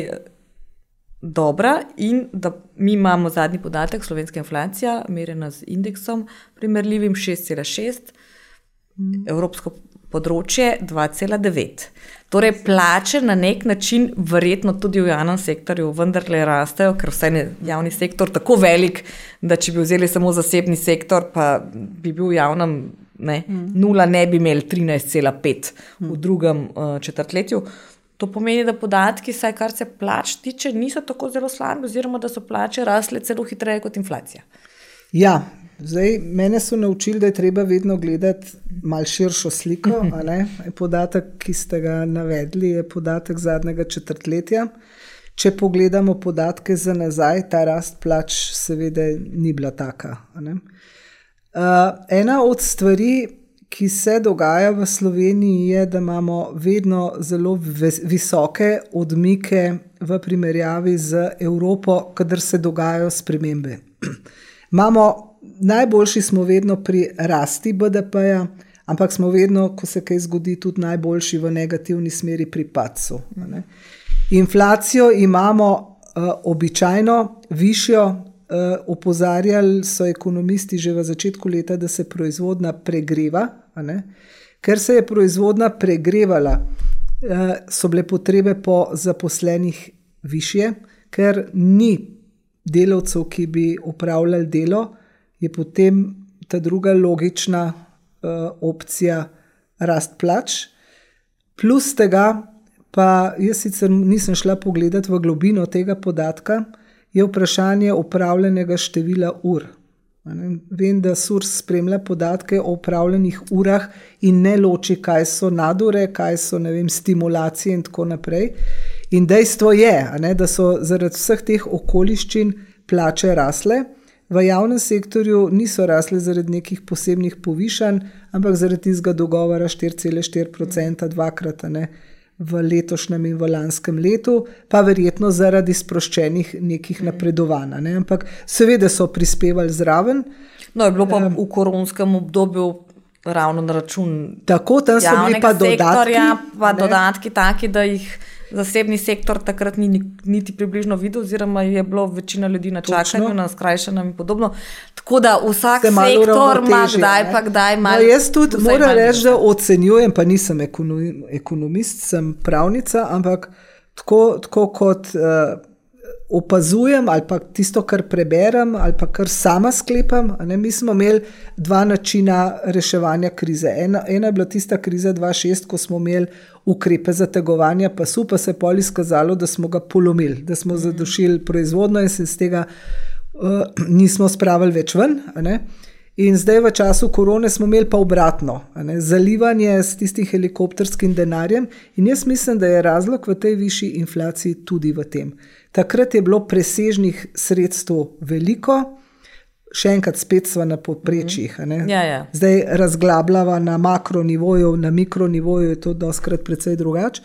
A: dobra, in da mi imamo zadnji podatek, slovenska inflacija, merjena z indeksom primerljivim šest cela šest, mm. evropsko področje dva cela devet. Torej plače na nek način verjetno tudi v javnem sektorju vendarle rastejo, ker vsaj ne javni sektor tako velik, da če bi vzeli samo zasebni sektor, pa bi bil v javnem ne, mm. nula, ne bi imeli trinajst cela pet mm. v drugem uh, četrtletju. To pomeni, da podatki, saj kar se plač tiče, niso tako zelo slabi, oziroma da so plače rasle celo hitreje kot inflacija.
B: Ja, zdaj mene so naučili, da je treba vedno gledati malo širšo sliko. A ne? Podatek, ki ste ga navedli, je podatek zadnjega četrtletja. Če pogledamo podatke za nazaj, ta rast plač seveda ni bila taka. A ne? Uh, ena od stvari, ki se dogaja v Sloveniji, je, da imamo vedno zelo visoke odmike v primerjavi z Evropo, kadar se dogajajo spremembe. Imamo, najboljši smo vedno pri rasti B D P-ja, ampak smo vedno, ko se kaj zgodi, tudi najboljši v negativni smeri pri padcu. Inflacijo imamo uh, običajno višjo. Uh, opozarjali so ekonomisti že v začetku leta, da se proizvodnja pregreva. A ne? Ker se je proizvodnja pregrevala, uh, so bile potrebe po zaposlenih višje, ker ni delavcev, ki bi opravljali delo, je potem ta druga logična uh, opcija rast plač. Plus tega, pa jaz sicer nisem šla pogledati v globino tega podatka, je vprašanje opravljenega števila ur. Vem, da SURS spremlja podatke o opravljenih urah in ne loči, kaj so nadure, kaj so, ne vem, stimulacije in tako naprej. In dejstvo je, ne, da so zaradi vseh teh okoliščin plače rasle. V javnem sektorju niso rasle zaradi nekih posebnih povišanj, ampak zaradi tistega dogovora štiri cela štiri odstotka dvakrat, ne, v letošnjem in v lanskem letu, pa verjetno zaradi sproščenih nekih napredovanj. Ne? Ampak seveda so prispevali zraven.
A: No, je bilo pa um, v koronskem obdobju ravno na račun
B: tako, tam so bili pa dodatki.
A: Pa dodatki taki, da jih zasebni sektor takrat ni niti približno videl, oziroma je bilo večina ljudi na čakanju, na skrajšanem in podobno. Tako da vsak sektor ima kdaj pa kdaj malo.
B: No, jaz tudi moram reči, da ocenjujem, pa nisem ekonomist, sem pravnica, ampak tako, tako kot uh, opazujem ali pa tisto, kar preberem ali pa kar sama sklepam, ne, mi smo imeli dva načina reševanja krize. Ena, ena je bila tista kriza dva tisoč šest, ko smo imeli ukrepe zategovanja pasu, pa se je pol izkazalo, da smo ga polomili, da smo zadušili proizvodno in se iz tega uh, nismo spravili več ven. Ne. In zdaj v času korone smo imeli pa obratno, ne, zalivanje s tistim helikopterskim denarjem in jaz mislim, da je razlog v tej višji inflaciji tudi v tem. Takrat je bilo presežnih sredstev veliko, še enkrat spet sva na povprečjih.
A: Ja, ja.
B: Zdaj razglabljava na makronivoju, na mikronivoju je to dostikrat precej drugače.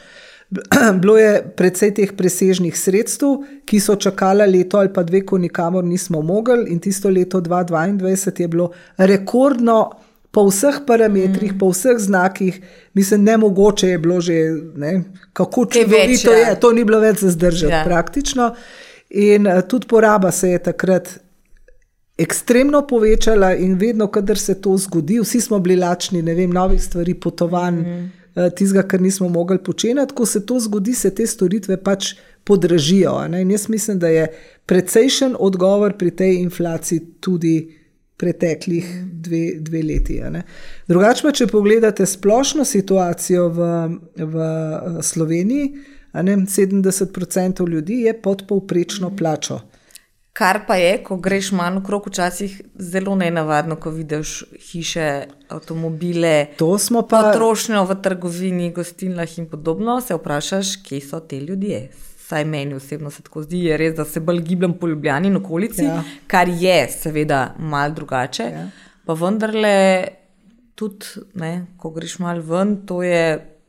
B: Bilo je precej teh presežnih sredstev, ki so čakala leto ali pa dve, ko nikamor nismo mogli, in tisto leto dva tisoč dvaindvajset je bilo rekordno po vseh parametrih, mm. po vseh znakih, mislim, nemogoče je bilo že, ne, kako čudovito je, to ni bilo več za zdržati ja. praktično. In tudi poraba se je takrat ekstremno povečala in vedno, kadar se to zgodi, vsi smo bili lačni, ne vem, novih stvari, potovanj, mm. tizga, kar nismo mogli počenati, ko se to zgodi, se te storitve pač podražijo. Ne? In jaz mislim, da je precejšen odgovor pri tej inflaciji tudi preteklih dve, dve leti. Ne? Drugače pa, če pogledate splošno situacijo v, v Sloveniji, ne, sedemdeset procentov ljudi je pod povprečno plačo.
A: Kar pa je, ko greš malo okrog, včasih zelo nenavadno, ko vidiš hiše, avtomobile,
B: pa...
A: potrošnjo v trgovini, gostilnah in podobno, se vprašaš, kje so te ljudje. Saj meni osebno se tako zdi, je res, da se bolj gibljem po Ljubljani in okolici, ja. kar je seveda malo drugače, ja. pa vendarle tudi, ne, ko greš malo ven, to je...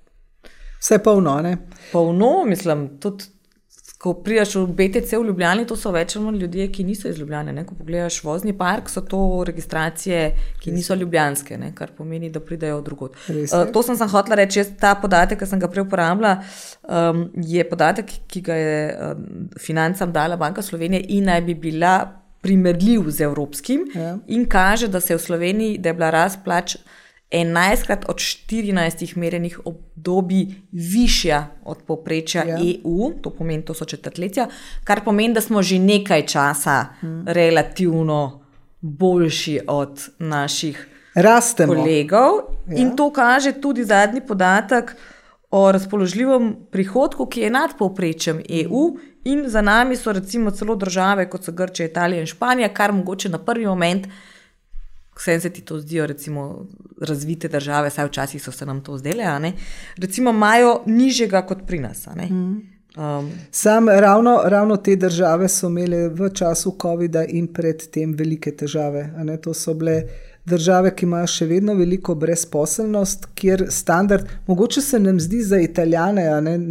B: Vse polno, ne?
A: Polno, mislim, tudi ko prijaš v B T C v Ljubljani, to so več ali manj ljudje, ki niso iz Ljubljane. Ne? Ko pogledaš vozni park, so to registracije, ki niso ljubljanske, ne? Kar pomeni, da pridejo drugod. Uh, to sem sem hotela reči, jaz ta podatek, ki sem ga prej uporabila, um, je podatek, ki ga je um, Financam dala Banka Slovenije in naj bi bila primerljiv z evropskim ja. in kaže, da se je v Sloveniji, da je bila rast plač enajstkrat od štirinajstih merenih obdobij višja od povprečja ja. E U, to pomeni, to so četrtletja, kar pomeni, da smo že nekaj časa hmm. relativno boljši od naših
B: Rastemo.
A: kolegov.
B: Ja.
A: In to kaže tudi zadnji podatek o razpoložljivem prihodku, ki je nad povprečjem E U in za nami so recimo celo države, kot so Grčija, Italija in Španija, kar mogoče na prvi moment vsem se ti to zdijo, recimo, razvite države, saj včasih so se nam to zdele, a ne? Recimo, imajo nižjega kot pri nas, a ne? Um,
B: Sam ravno, ravno te države so imele v času covida in pred tem velike težave, a ne? To so bile države, ki imajo še vedno veliko brezposelnost, kjer standard, mogoče se nam zdi za Italijane, a ne,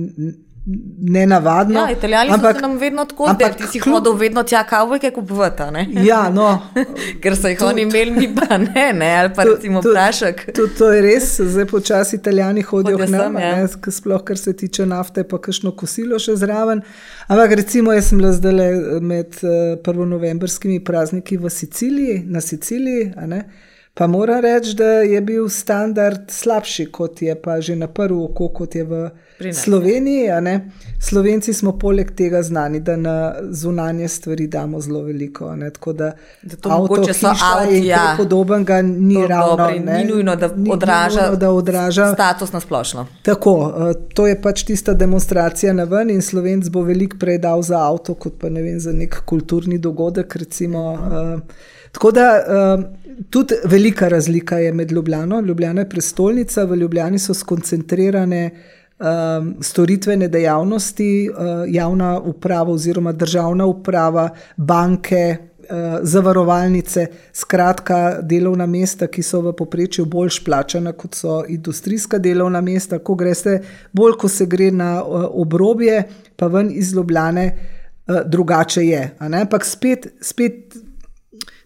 B: nenavadno.
A: Ja, Italijani ampak, so se nam vedno tako zdeli, ti si kljub... hodil vedno tja kavbojke kupovati, ne?
B: Ja, no.
A: Ker so jih oni imeli, mi pa ne, ne, ali pa recimo prašek.
B: To, to je res, zdaj počasi Italijani hodijo k nam,
A: ja.
B: ne, sploh kar se tiče nafte, pa kakšno kosilo še zraven. Ampak recimo, jaz sem bila zdaj med prvonovembrskimi prazniki v Siciliji, na Siciliji, a ne? Pa moram reči, da je bil standard slabši, kot je pa že na prvo oko, kot je v Sloveniji. A ne? Slovenci smo poleg tega znani, da na zunanje stvari damo zelo veliko. A ne? Tako da avto, hiša in
A: ja.
B: kaj podobnega ni
A: to
B: ravno.
A: Dobri, ni nujno, da, ni, odraža,
B: ni nujno, da odraža
A: status na splošno.
B: Tako, to je pač tista demonstracija na ven in Slovenc bo veliko prej dal za avto, kot pa ne vem, za nek kulturni dogodek, recimo. Uh, tako da uh, tudi velika razlika je med Ljubljano. Ljubljana je prestolnica, v Ljubljani so skoncentrirane um, storitvene dejavnosti, uh, javna uprava oziroma državna uprava, banke, uh, zavarovalnice, skratka delovna mesta, ki so v povprečju bolj plačana, kot so industrijska delovna mesta. Ko greste, bolj ko se gre na uh, obrobje, pa ven iz Ljubljane, uh, drugače je. A ne? Ampak spet, spet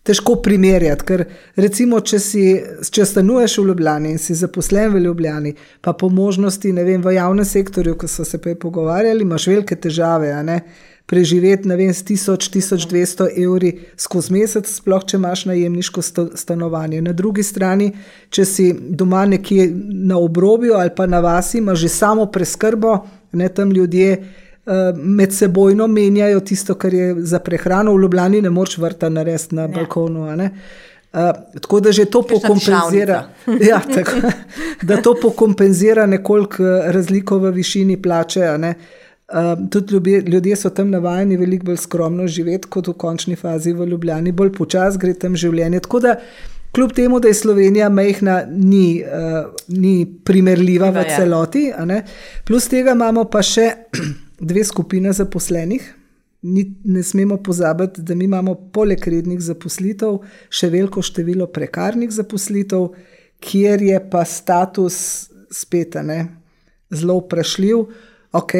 B: težko primerjati, ker recimo, če, si, če stanuješ v Ljubljani in si zaposlen v Ljubljani, pa po možnosti, ne vem, v javnem sektorju, ko so se prej pogovarjali, imaš velike težave, a ne, preživeti, ne vem, s tisoč, tisoč dvesto evri skozi mesec, sploh če imaš najemniško stanovanje. Na drugi strani, če si doma nekje na obrobju ali pa na vasi, imaš že samo preskrbo, ne, tam ljudje med sebojno menjajo tisto, kar je za prehrano. V Ljubljani ne moreš vrta narediti na balkonu. A ne? Uh, tako da že to pokompenzira, ja, tako, da to pokompenzira nekoliko razliko v višini plače. A ne? Uh, tudi ljubje, ljudje so tam navajeni veliko bolj skromno živeti, kot v končni fazi v Ljubljani. Bolj počas gre tam življenje. Tako da kljub temu, da je Slovenija majhna, ni, uh, ni primerljiva v celoti. A ne? Plus tega imamo pa še dve skupine zaposlenih. Ni, ne smemo pozabiti, da mi imamo poleg rednih zaposlitev še veliko število prekarnih zaposlitev, kjer je pa status spet ne, zelo vprašljiv. Ok,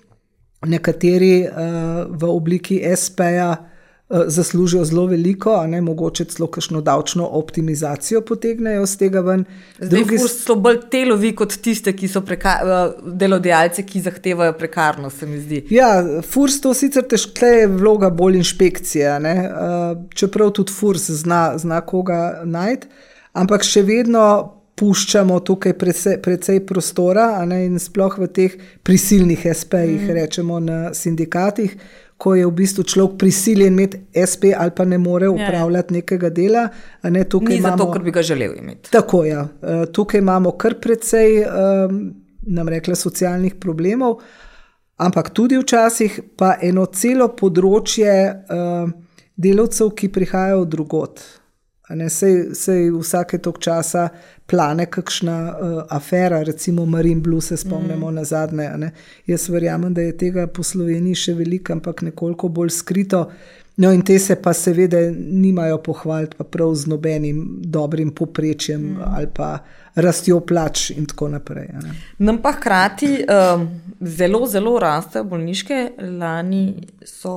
B: nekateri uh, v obliki es peja uh, zaslužijo zelo veliko, a ne, mogoče celo kakšno davčno optimizacijo potegnejo z tega ven.
A: Zdaj Drugi... Furs so bolj te lovi kot tiste, ki so preka... delodajalci, ki zahtevajo prekarno, se mi zdi.
B: Ja, Furs to sicer težko je vloga bolj inšpekcije, ne? Uh, čeprav tudi Furs zna, zna koga najti, ampak še vedno puščamo tukaj precej, precej prostora, a ne, in sploh v teh prisilnih es pejih, mm. rečemo na sindikatih, ko je v bistvu človek prisiljen imeti es pe ali pa ne more upravljati nekega dela. A ne, tukaj
A: Ni
B: imamo,
A: zato, ker bi ga želel imeti.
B: Tako, ja. Tukaj imamo kar precej, um, nam rekla, socialnih problemov, ampak tudi včasih pa eno celo področje um, delavcev, ki prihajajo drugot. A ne, sej, sej vsake tok časa plane kakšna uh, afera, recimo Marin Blue se spomnimo mm. na zadnje. A ne. Jaz verjamem, da je tega po Sloveniji še veliko, ampak nekoliko bolj skrito. No in te se pa seveda nimajo pohvaliti pa prav z nobenim dobrim poprečjem mm. ali pa rastjo plač in tako naprej. A ne.
A: Nam pa hkrati um, zelo, zelo raste bolniške. Lani so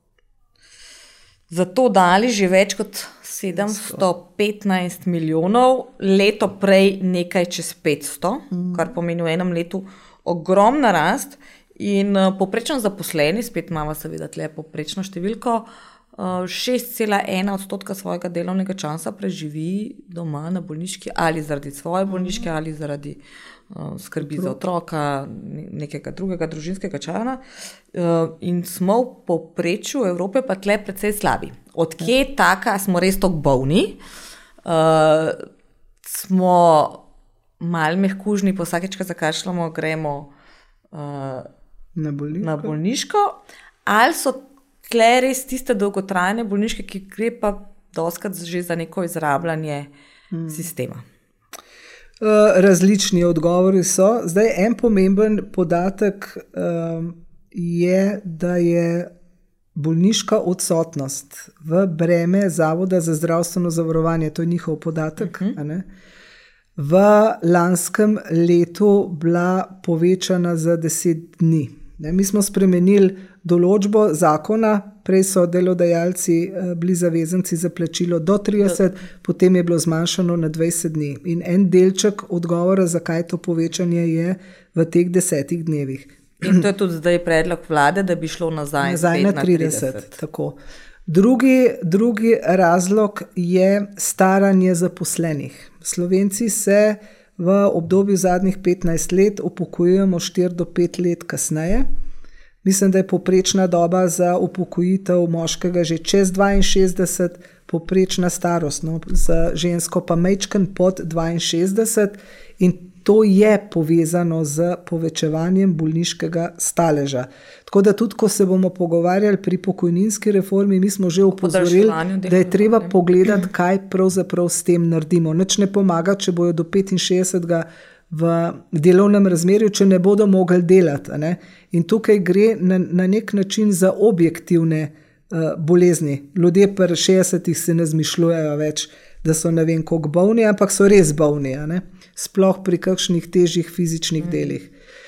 A: zato dali že več kot sedemsto petnajst milijonov, leto prej nekaj čez petsto, mm. kar pomeni v enem letu ogromna rast in uh, poprečno zaposleni, spet imamo seveda tle poprečno številko, uh, šest cela ena odstotka svojega delovnega časa preživi doma na bolniški ali zaradi svoje bolniške mm. ali zaradi uh, skrbi Prav. za otroka, nekega drugega družinskega člana uh, in smo v povprečju Evrope pa tle precej slabi. Odkje ja. taka, smo res tako bolni, uh, smo malo mehkužni, po vsakeč, ko zakašljamo, gremo uh,
B: na,
A: na bolniško, ali so tle res tiste dolgotrajne bolniške, ki gre pa doskrat že za neko izrabljanje hmm. sistema?
B: Uh, različni odgovori so. Zdaj, en pomemben podatek uh, je, da je bolniška odsotnost v breme Zavoda za zdravstveno zavarovanje, to je njihov podatek, uh-huh. a ne, v lanskem letu bila povečana za deset dni. Ne, mi smo spremenili določbo zakona, prej so delodajalci eh, bili zavezanci za plačilo do trideset, uh-huh. potem je bilo zmanjšano na dvajset dni. In en delček odgovora, zakaj to povečanje je v teh desetih dnevih.
A: In to je tudi zdaj predlog vlade, da bi šlo nazaj,
B: nazaj na trideset. trideset. Tako. Drugi, drugi razlog je staranje zaposlenih. Slovenci se v obdobju zadnjih petnajst let upokojujemo štiri do pet let kasneje. Mislim, da je povprečna doba za upokojitev moškega že čez dvainšestdeset, povprečna starost, no, za žensko pa majčken pod dvainšestdeset in to je povezano z povečevanjem bolniškega staleža. Tako da tudi, ko se bomo pogovarjali pri pokojninski reformi, mi smo že upozorili, da je treba pogledati, kaj pravzaprav s tem naredimo. Nič ne pomaga, če bojo do petinšestdesetega v delovnem razmerju, če ne bodo mogli delati. Ne? In tukaj gre na, na nek način za objektivne uh, bolezni. Ljudje pri šestdesetih se ne zmišljujejo več, da so ne vem koliko bolni, ampak so res bolni, a ne? Sploh pri kakšnih težjih fizičnih mm. delih.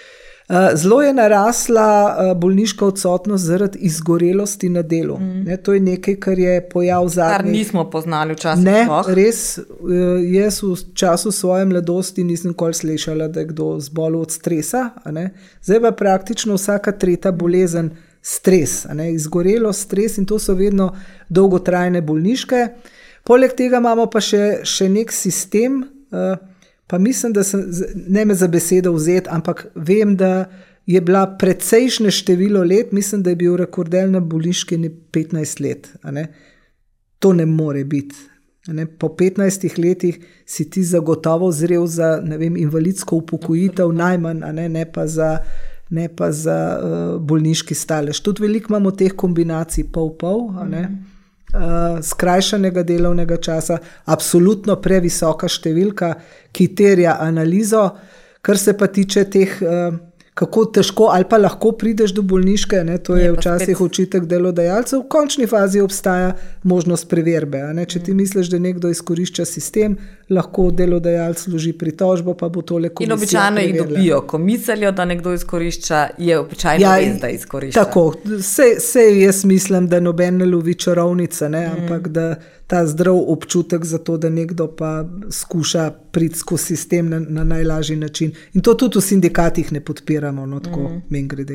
B: Zelo je narasla bolniška odsotnost zaradi izgorelosti na delu. Mm. Ne, to je nekaj, kar je pojav zadnjih.
A: Kar nismo poznali včasih.
B: Ne,
A: spoh.
B: res, jaz v času svoje mladosti nisem nikoli slišala, da je kdo zbolel od stresa. A ne. Zdaj pa praktično vsaka tretja bolezen stres, a ne, izgorelost, stres in to so vedno dolgotrajne bolniške. Poleg tega imamo pa še, še nek sistem, pa mislim, da sem, ne me za besedo vzeti, ampak vem, da je bila precejšnje število let, mislim, da je bil rekordel na bolniški petnajst let. A ne? To ne more biti. A ne? Po petnajstih letih si ti zagotovo zrel za, ne vem, invalidsko upokojitev najmanj, a ne, ne pa za, ne pa za uh, bolniški stalež. Tudi veliko imamo teh kombinacij pol-pol, a ne. Mm. Uh, skrajšanega delovnega časa, absolutno previsoka številka, ki terja analizo, kar se pa tiče teh, uh, kako težko ali pa lahko prideš do bolniške, ne, to je, je včasih spet očitek delodajalcev, v končni fazi obstaja možnost preverbe. A ne, če ti misliš, da nekdo izkorišča sistem, lahko delodajalec vloži pritožbo, pa bo tole komisija
A: in običajno jih dobijo, ko mislijo, da nekdo izkorišča, je običajno ja, res, da izkorišča.
B: Tako, sej jaz mislim, da noben ne lovi čarovnice, ne, mm. ampak da ta zdrav občutek za to, da nekdo pa skuša priti skozi sistem na, na najlažji način. In to tudi v sindikatih ne podpiramo, no tako mm. men grede.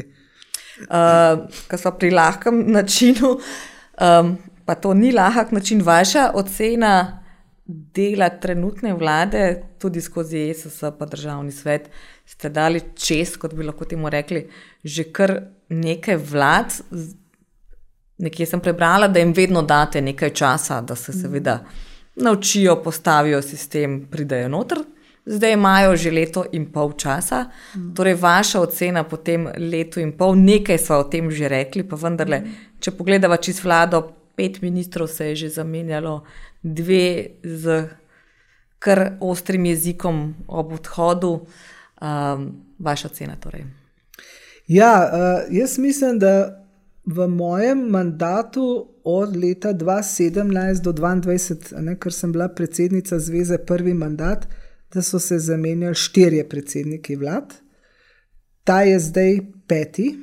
A: Uh, ko smo pri lahkem načinu, um, pa to ni lahek način, vaša ocena dela trenutne vlade, tudi skozi E S S pa državni svet, ste dali čez, kot bi lahko temu rekli, že kar nekaj vlad. Nekje sem prebrala, da jim vedno date nekaj časa, da se seveda naučijo, postavijo sistem, pridejo noter. Zdaj imajo že leto in pol časa. Torej, vaša ocena po tem letu in pol, nekaj sva o tem že rekli, pa vendarle, če pogledava čez vlado, pet ministrov se je že zamenjalo, dve z kar ostrim jezikom ob odhodu. Um, vaša ocena torej?
B: Ja, uh, jaz mislim, da v mojem mandatu od leta dva tisoč sedemnajst do dvaindvajset, ne, ker sem bila predsednica zveze prvi mandat, da so se zamenjali štirje predsedniki vlad. Ta je zdaj peti.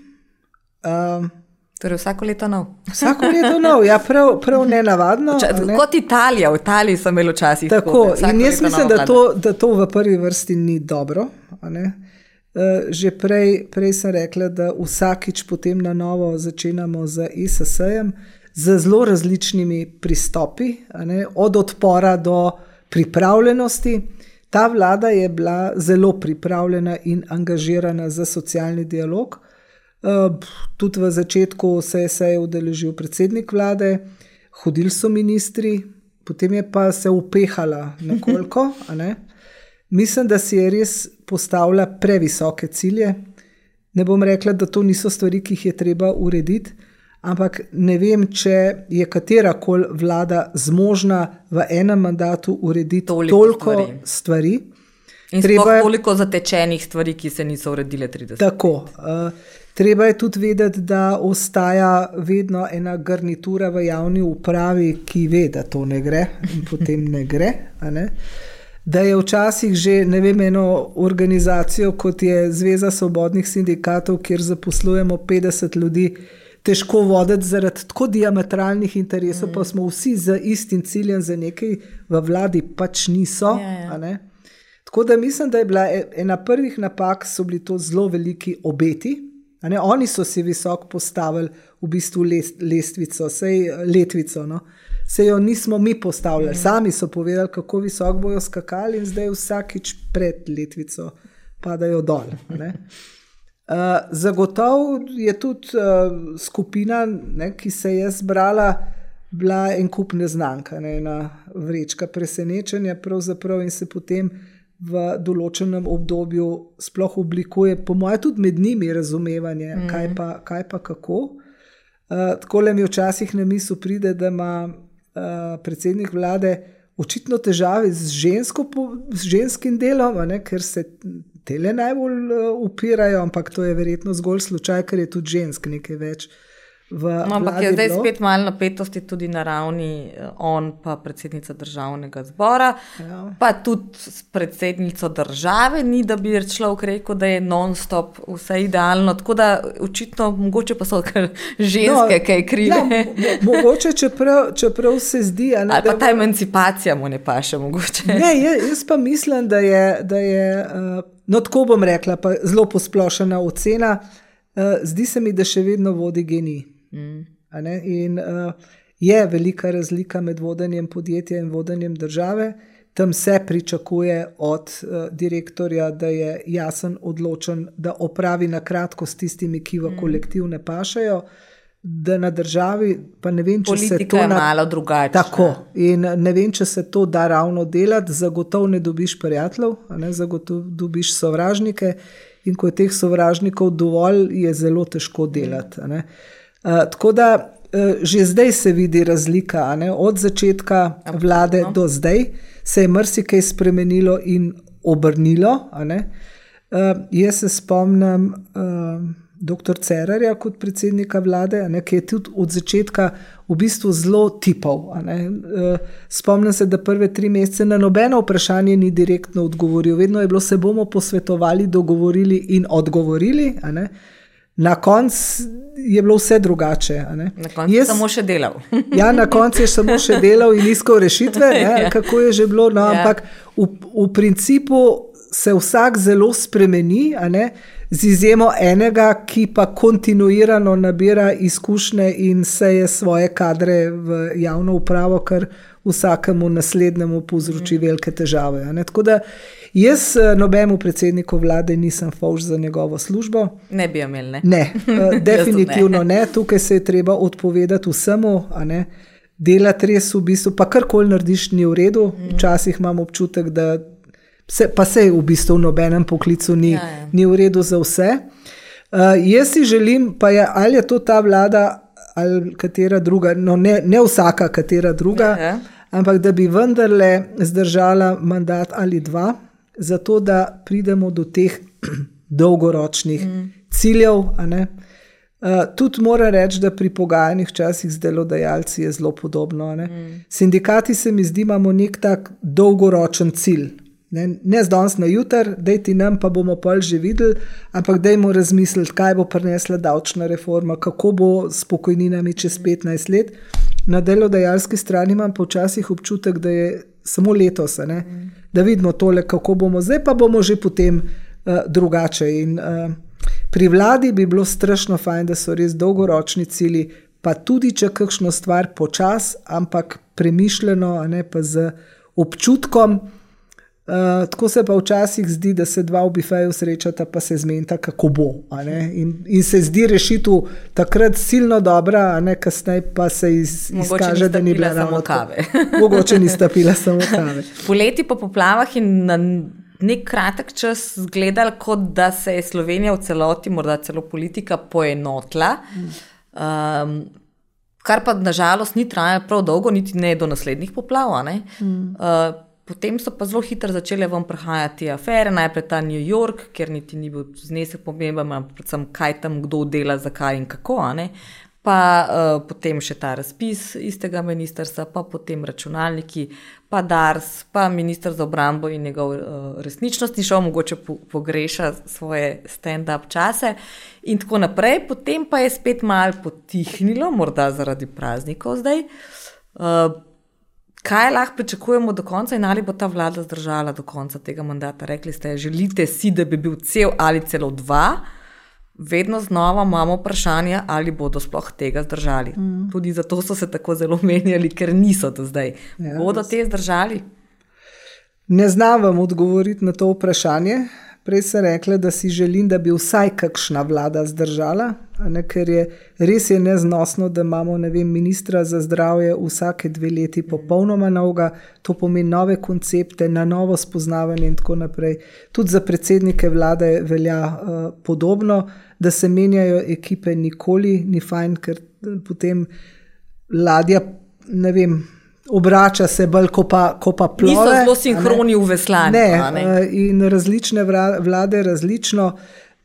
B: Um,
A: torej vsako leto nov.
B: Vsako leto nov, ja, prav, prav nenavadno.
A: Ča,
B: ne?
A: Kot Italija, v Italiji so imeli včasih
B: tako. tako in jaz mislim, da to, da to v prvi vrsti ni dobro, a ne. Uh, že prej, prej sem rekla, da vsakič potem na novo začenamo z E S S-jem, z zelo različnimi pristopi, a ne, od odpora do pripravljenosti. Ta vlada je bila zelo pripravljena in angažirana za socialni dialog. Uh, tudi v začetku se je seje udeležil predsednik vlade, hodili so ministri, potem je pa se upehala nekoliko, a ne. Mislim, da si je res postavila previsoke cilje. Ne bom rekla, da to niso stvari, ki jih je treba urediti, ampak ne vem, če je katerakoli vlada zmožna v enem mandatu urediti toliko, toliko stvari. stvari.
A: In treba je toliko zatečenih stvari, ki se niso uredile trideset let.
B: Tako. Uh, treba je tudi vedeti, da ostaja vedno ena garnitura v javni upravi, ki ve, da to ne gre in potem ne gre, a ne. Da je včasih že, ne vem, eno organizacijo, kot je Zveza svobodnih sindikatov, kjer zaposlujemo petdeset ljudi, težko voditi zaradi tako diametralnih interesov, mm. pa smo vsi z istim ciljem za nekaj v vladi pač niso. Ja, ja. A ne? Tako da mislim, da je bila ena prvih napak, so bili to zelo veliki obeti. A ne? Oni so si visoko postavili v bistvu lest, lestvico, sej letvico, no. Se jo nismo mi postavljali, sami so povedali, kako visoko bojo skakali in zdaj vsakič pred letvico padajo dol. Ne? Uh, zagotovo je tudi uh, skupina, ne, ki se je zbrala, bila en kup neznanka, ne, ena vrečka presenečenja pravzaprav in se potem v določenem obdobju sploh oblikuje, po moje tudi med njimi razumevanje, mm. kaj, pa, kaj pa kako. Uh, takole mi včasih na misel pride, da ima Uh, predsednik vlade očitno težave z, žensko, z ženskim delom, ne, ker se tele najbolj uh, upirajo, ampak to je verjetno zgolj slučaj, ker je tudi žensk nekaj več
A: No, ampak je zdaj bilo spet malo napetosti tudi na ravni on pa predsednica državnega zbora, ja. Pa tudi predsednico države ni, da bi človek rekel, da je non-stop vse idealno, tako da očitno mogoče pa so kar ženske, no, kaj krive.
B: Ja, mo mogoče, čeprav, čeprav se zdi... Ne,
A: ali pa ta emancipacija mu ne paše mogoče.
B: Ne, jaz pa mislim, da je, da je no tako bom rekla, pa zelo posplošena ocena, zdi se mi, da še vedno vodi genij. Mm. In uh, je velika razlika med vodenjem podjetja in vodenjem države. Tam se pričakuje od uh, direktorja, da je jasen, odločen, da opravi na kratko s tistimi, ki v kolektiv ne pašajo, da na državi, pa ne vem, če
A: politika
B: se to...
A: Politika je malo drugačna.
B: Tako. In ne vem, če se to da ravno delati, zagotovo ne dobiš prijateljev, zagotovo dobiš sovražnike in ko je teh sovražnikov dovolj, je zelo težko delati. Ne? Uh, tako da uh, že zdaj se vidi razlika, ne? Od začetka Absolutno. Vlade do zdaj se je marsikaj spremenilo in obrnilo. Ne? Uh, jaz se spomnim uh, doktor Cerarja kot predsednika vlade, ne? Ki je tudi od začetka v bistvu zelo tipal. Uh, spomnim se, da prve tri mesece na nobeno vprašanje ni direktno odgovoril. Vedno je bilo, se bomo posvetovali, dogovorili in odgovorili. A ne? Na koncu je bilo vse drugače.
A: Na koncu je samo še delal.
B: Ja, na koncu je samo še delal in iskal rešitve, ja. Kako je že bilo. No, ja. Ampak v, v principu se vsak zelo spremeni, a ne, z izjemo enega, ki pa kontinuirano nabira izkušnje in seje svoje kadre v javno upravo, kar vsakemu naslednjemu povzroči mm. velike težave. A ne. Tako da jaz nobemu predsedniku vlade nisem fovš za njegovo službo.
A: Ne bi imel, ne?
B: Ne, definitivno ne. ne. Tukaj se je treba odpovedati vsemu, a ne. Delati res v bistvu, pa karkoli narediš ni v redu. Včasih imam občutek, da se, pa se v bistvu v nobenem poklicu ni, ja, ja. ni v redu za vse. Uh, jaz si želim, pa je, ali je to ta vlada ali katera druga, no ne, ne vsaka katera druga, ja, ja. ampak da bi vendarle zdržala mandat ali dva, zato da pridemo do teh dolgoročnih mm. ciljev. A ne? Uh, tudi mora reči, da pri pogajanjih včasih z delodajalci je zelo podobno. A ne? Mm. Sindikati se mi zdi, imamo nek tak dolgoročen cilj. Ne, ne z danes na jutr, dejti nam, pa bomo pol že videli, ampak dejmo razmisliti, kaj bo prinesla davčna reforma, kako bo s pokojninami čez petnajst let. Na delodajalski strani imam pa včasih občutek, da je samo letos, ne? Da vidimo tole, kako bomo zdaj, pa bomo že potem uh, drugače. In uh, pri vladi bi bilo strašno fajn, da so res dolgoročni cilji, pa tudi če kakšno stvar počas, ampak premišljeno, a ne pa z občutkom. Uh, tako se pa včasih zdi, da se dva v bifeju srečata, pa se zmenita, kako bo. A ne? In, in se zdi rešitev takrat silno dobra, a ne kasneje pa se iz, izkaže, da ni bila
A: samo kave.
B: Mogoče nista pila samo kave.
A: Poleti po poplavah in na nek kratek čas zgledali, kot da se je Slovenija v celoti, morda celo politika, poenotila. Um, kar pa nažalost ni trajalo prav dolgo, niti ne do naslednjih poplav. A ne? Mm. Uh, Potem so pa zelo hitro začele vam prihajati afere, najprej ta New York, ker niti ni bil znesek pomemben, ampak predvsem kaj tam kdo dela, zakaj in kako, a ne. Pa uh, potem še ta razpis istega ministrstva, pa potem računalniki, pa Dars, pa minister za obrambo in njegov uh, resničnostni šov, mogoče po, pogreša svoje stand-up čase in tako naprej. Potem pa je spet malo potihnilo, morda zaradi praznikov zdaj. Uh, Kaj lahko pričakujemo do konca in ali bo ta vlada zdržala do konca tega mandata? Rekli ste, želite si, da bi bil cel ali celo dva. Vedno znova imamo vprašanje, ali bodo sploh tega zdržali. Mm. Tudi zato so se tako zelo menjali, ker niso do zdaj. Ja, bodo te zdržali?
B: Ne znam vam odgovoriti na to vprašanje. Prej sem rekla, da si želim, da bi vsaj kakšna vlada zdržala, ne, ker je res je neznosno, da imamo, ne vem, ministra za zdravje vsake dve leti popolnoma novega, to pomeni nove koncepte, na novo spoznavanje in tako naprej. Tudi za predsednike vlade velja uh, podobno, da se menjajo ekipe nikoli, ni fajn, ker potem ladja, ne vem, obrača se bolj, ko pa, ko pa plove.
A: Niso zelo sinhroni v veslanju.
B: Ne, ne, in različne vlade različno.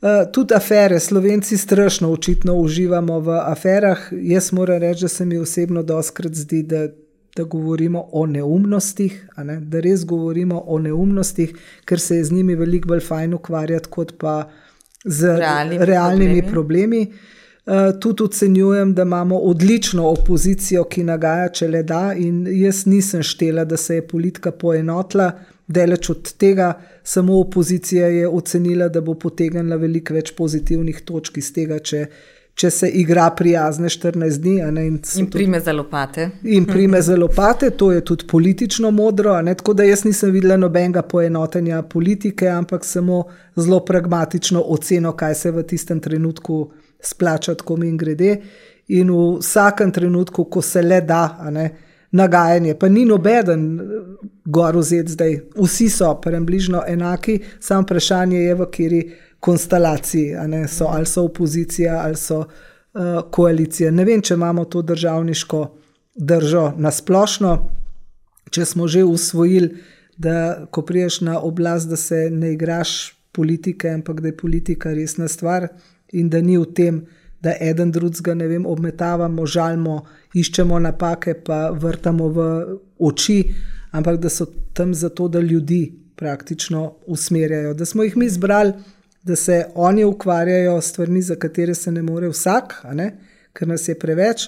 B: Uh, tudi afere, Slovenci strašno očitno uživamo v aferah. Jaz moram reči, da se mi osebno dostkrat zdi, da, da govorimo o neumnostih, a ne? Da res govorimo o neumnostih, ker se je z njimi veliko bolj fajn ukvarjati, kot pa z realnimi, realnimi problemi. problemi. Uh, tudi ocenjujem, da imamo odlično opozicijo, ki nagaja, če le da, in jaz nisem štela, da se je politika poenotila. Daleč od tega, samo opozicija je ocenila, da bo potegnila veliko več pozitivnih točk iz tega, če, če se igra prijazne štirinajst dni. A ne, in
A: in prime za lopate.
B: In prime za lopate, to je tudi politično modro. A ne, tako da jaz nisem videla nobenega poenotenja politike, ampak samo zelo pragmatično oceno, kaj se v tistem trenutku splača, tako mimogrede. In v vsakem trenutku, ko se le da, a ne, nagajanje, pa ni nobeden gor vzeti zdaj, vsi so približno enaki, samo vprašanje je, v kateri konstelaciji, a ne, so, ali so opozicija, ali so uh, koalicija. Ne vem, če imamo to državniško držo nasplošno, če smo že usvojili, da ko priješ na oblast, da se ne igraš politike, ampak da je politika resna stvar in da ni v tem, da eden drugega, ne vem, obmetavamo, žalimo, iščemo napake, pa vrtamo v oči, ampak da so tam zato, da ljudi praktično usmerjajo. Da smo jih mi izbrali, da se oni ukvarjajo s stvarmi, za katere se ne more vsak, a ne, ker nas je preveč.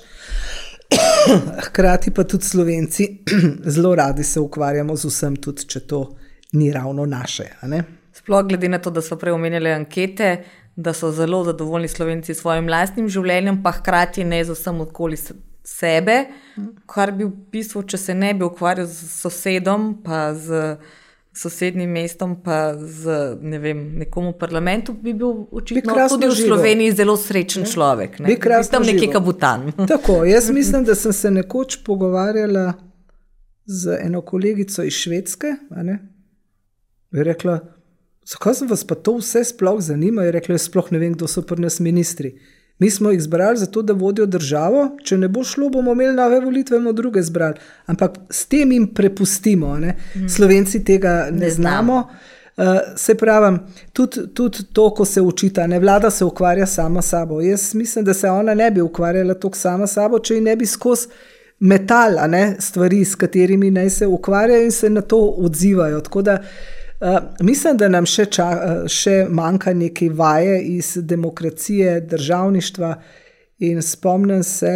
B: Hkrati pa tudi Slovenci zelo radi se ukvarjamo z vsem, tudi če to ni ravno naše. A ne?
A: Sploh glede na to, da so prej omenjali ankete, da so zelo zadovoljni Slovenci s svojim lastnim življenjem, pa hkrati ne z vsem okoli sebe, kar bi v bistvu, če se ne bi ukvarjal z sosedom, pa z sosednjim mestom, pa z ne vem, nekomu parlamentu, bi bil očitno bi tudi v Sloveniji živo. Zelo srečen ne? človek. Ne? Bi, bi tam nekje kabutan.
B: Tako, jaz mislim, da sem se nekoč pogovarjala z eno kolegico iz Švedske, a ne? Bi rekla, zakaj se vas pa to vse sploh zanima? Je rekla, jaz sploh ne vem, kdo so pri nas ministri. Mi smo jih zbrali zato, da vodijo državo, če ne bo šlo, bomo imeli nove volitve, bomo druge zbrali. Ampak s tem jim prepustimo. Ne? Mm. Slovenci tega ne, ne znamo. Uh, se pravim, tudi, tudi to, ko se učita, ne, vlada se ukvarja sama sabo. Jaz mislim, da se ona ne bi ukvarjala toliko sama sabo, če ji ne bi skozi metal, a ne, stvari, s katerimi naj se ukvarjajo in se na to odzivajo. Tako da Uh, mislim, da nam še, ča, še manjka neke vaje iz demokracije, državništva in spomnim se,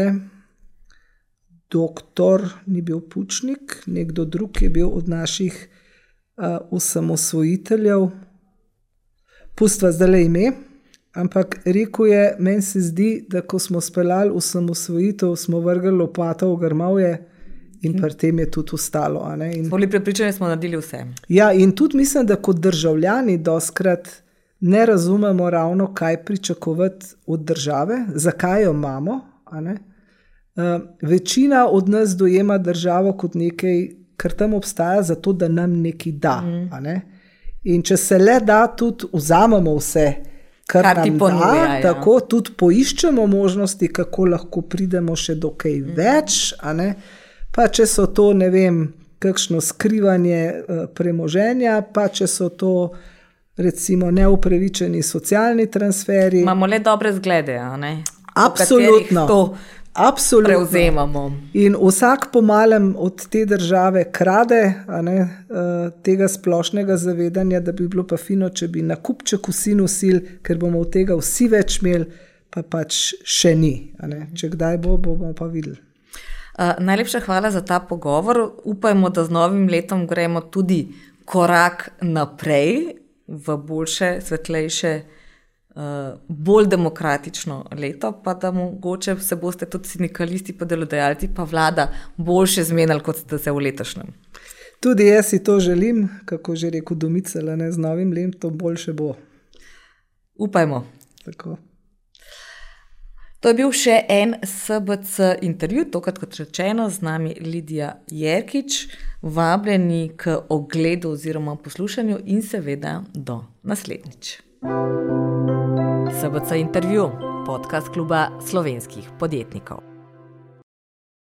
B: doktor ni bil Pučnik, nekdo drug je bil od naših uh, osamosvojiteljev, pustva zdaj ime, ampak rekel je, meni se zdi, da ko smo speljali osamosvojitev, smo vrgli lopato v grmovje, in pri tem je tudi ostalo. A ne? In,
A: smo bili prepričani, smo naredili vse.
B: Ja, in tudi mislim, da kot državljani doskrat ne razumemo ravno, kaj pričakovati od države, zakaj jo imamo. A ne? Uh, večina od nas dojema državo kot nekaj, kar tam obstaja, zato da nam nekaj da. Mm. A ne? In če se le da, tudi vzamemo vse, kar, kar nam ponuja, da, tako tudi poiščemo možnosti, kako lahko pridemo še do kaj mm. več, a ne? Pa če so to, ne vem, kakšno skrivanje uh, premoženja, pa če so to recimo neupravičeni socialni transferi.
A: Imamo le dobre zglede, a ne?
B: Absolutno. To absolutno
A: prevzemamo.
B: In vsak pomalem od te države krade, a ne, uh, tega splošnega zavedanja, da bi bilo pa fino, če bi na kupček vsi nosili, ker bomo od tega vsi več imeli, pa pač še ni. A ne? Če kdaj bo, bomo pa videli.
A: Uh, najlepša hvala za ta pogovor. Upajmo, da z novim letom gremo tudi korak naprej v boljše, svetlejše, uh, bolj demokratično leto, pa da mogoče se boste tudi sindikalisti, pa delodajalci, pa vlada boljše zmenili, kot ste se v letošnjem.
B: Tudi jaz si to želim, kako že rekel Domicela, ne, z novim letom boljše bo.
A: Upajmo.
B: Tako.
A: To je bil še en S B C intervju, tokrat kot rečeno z nami Lidija Jerkič. Vabljeni k ogledu oziroma poslušanju in seveda do naslednjič. S B C intervju, podcast kluba slovenskih podjetnikov.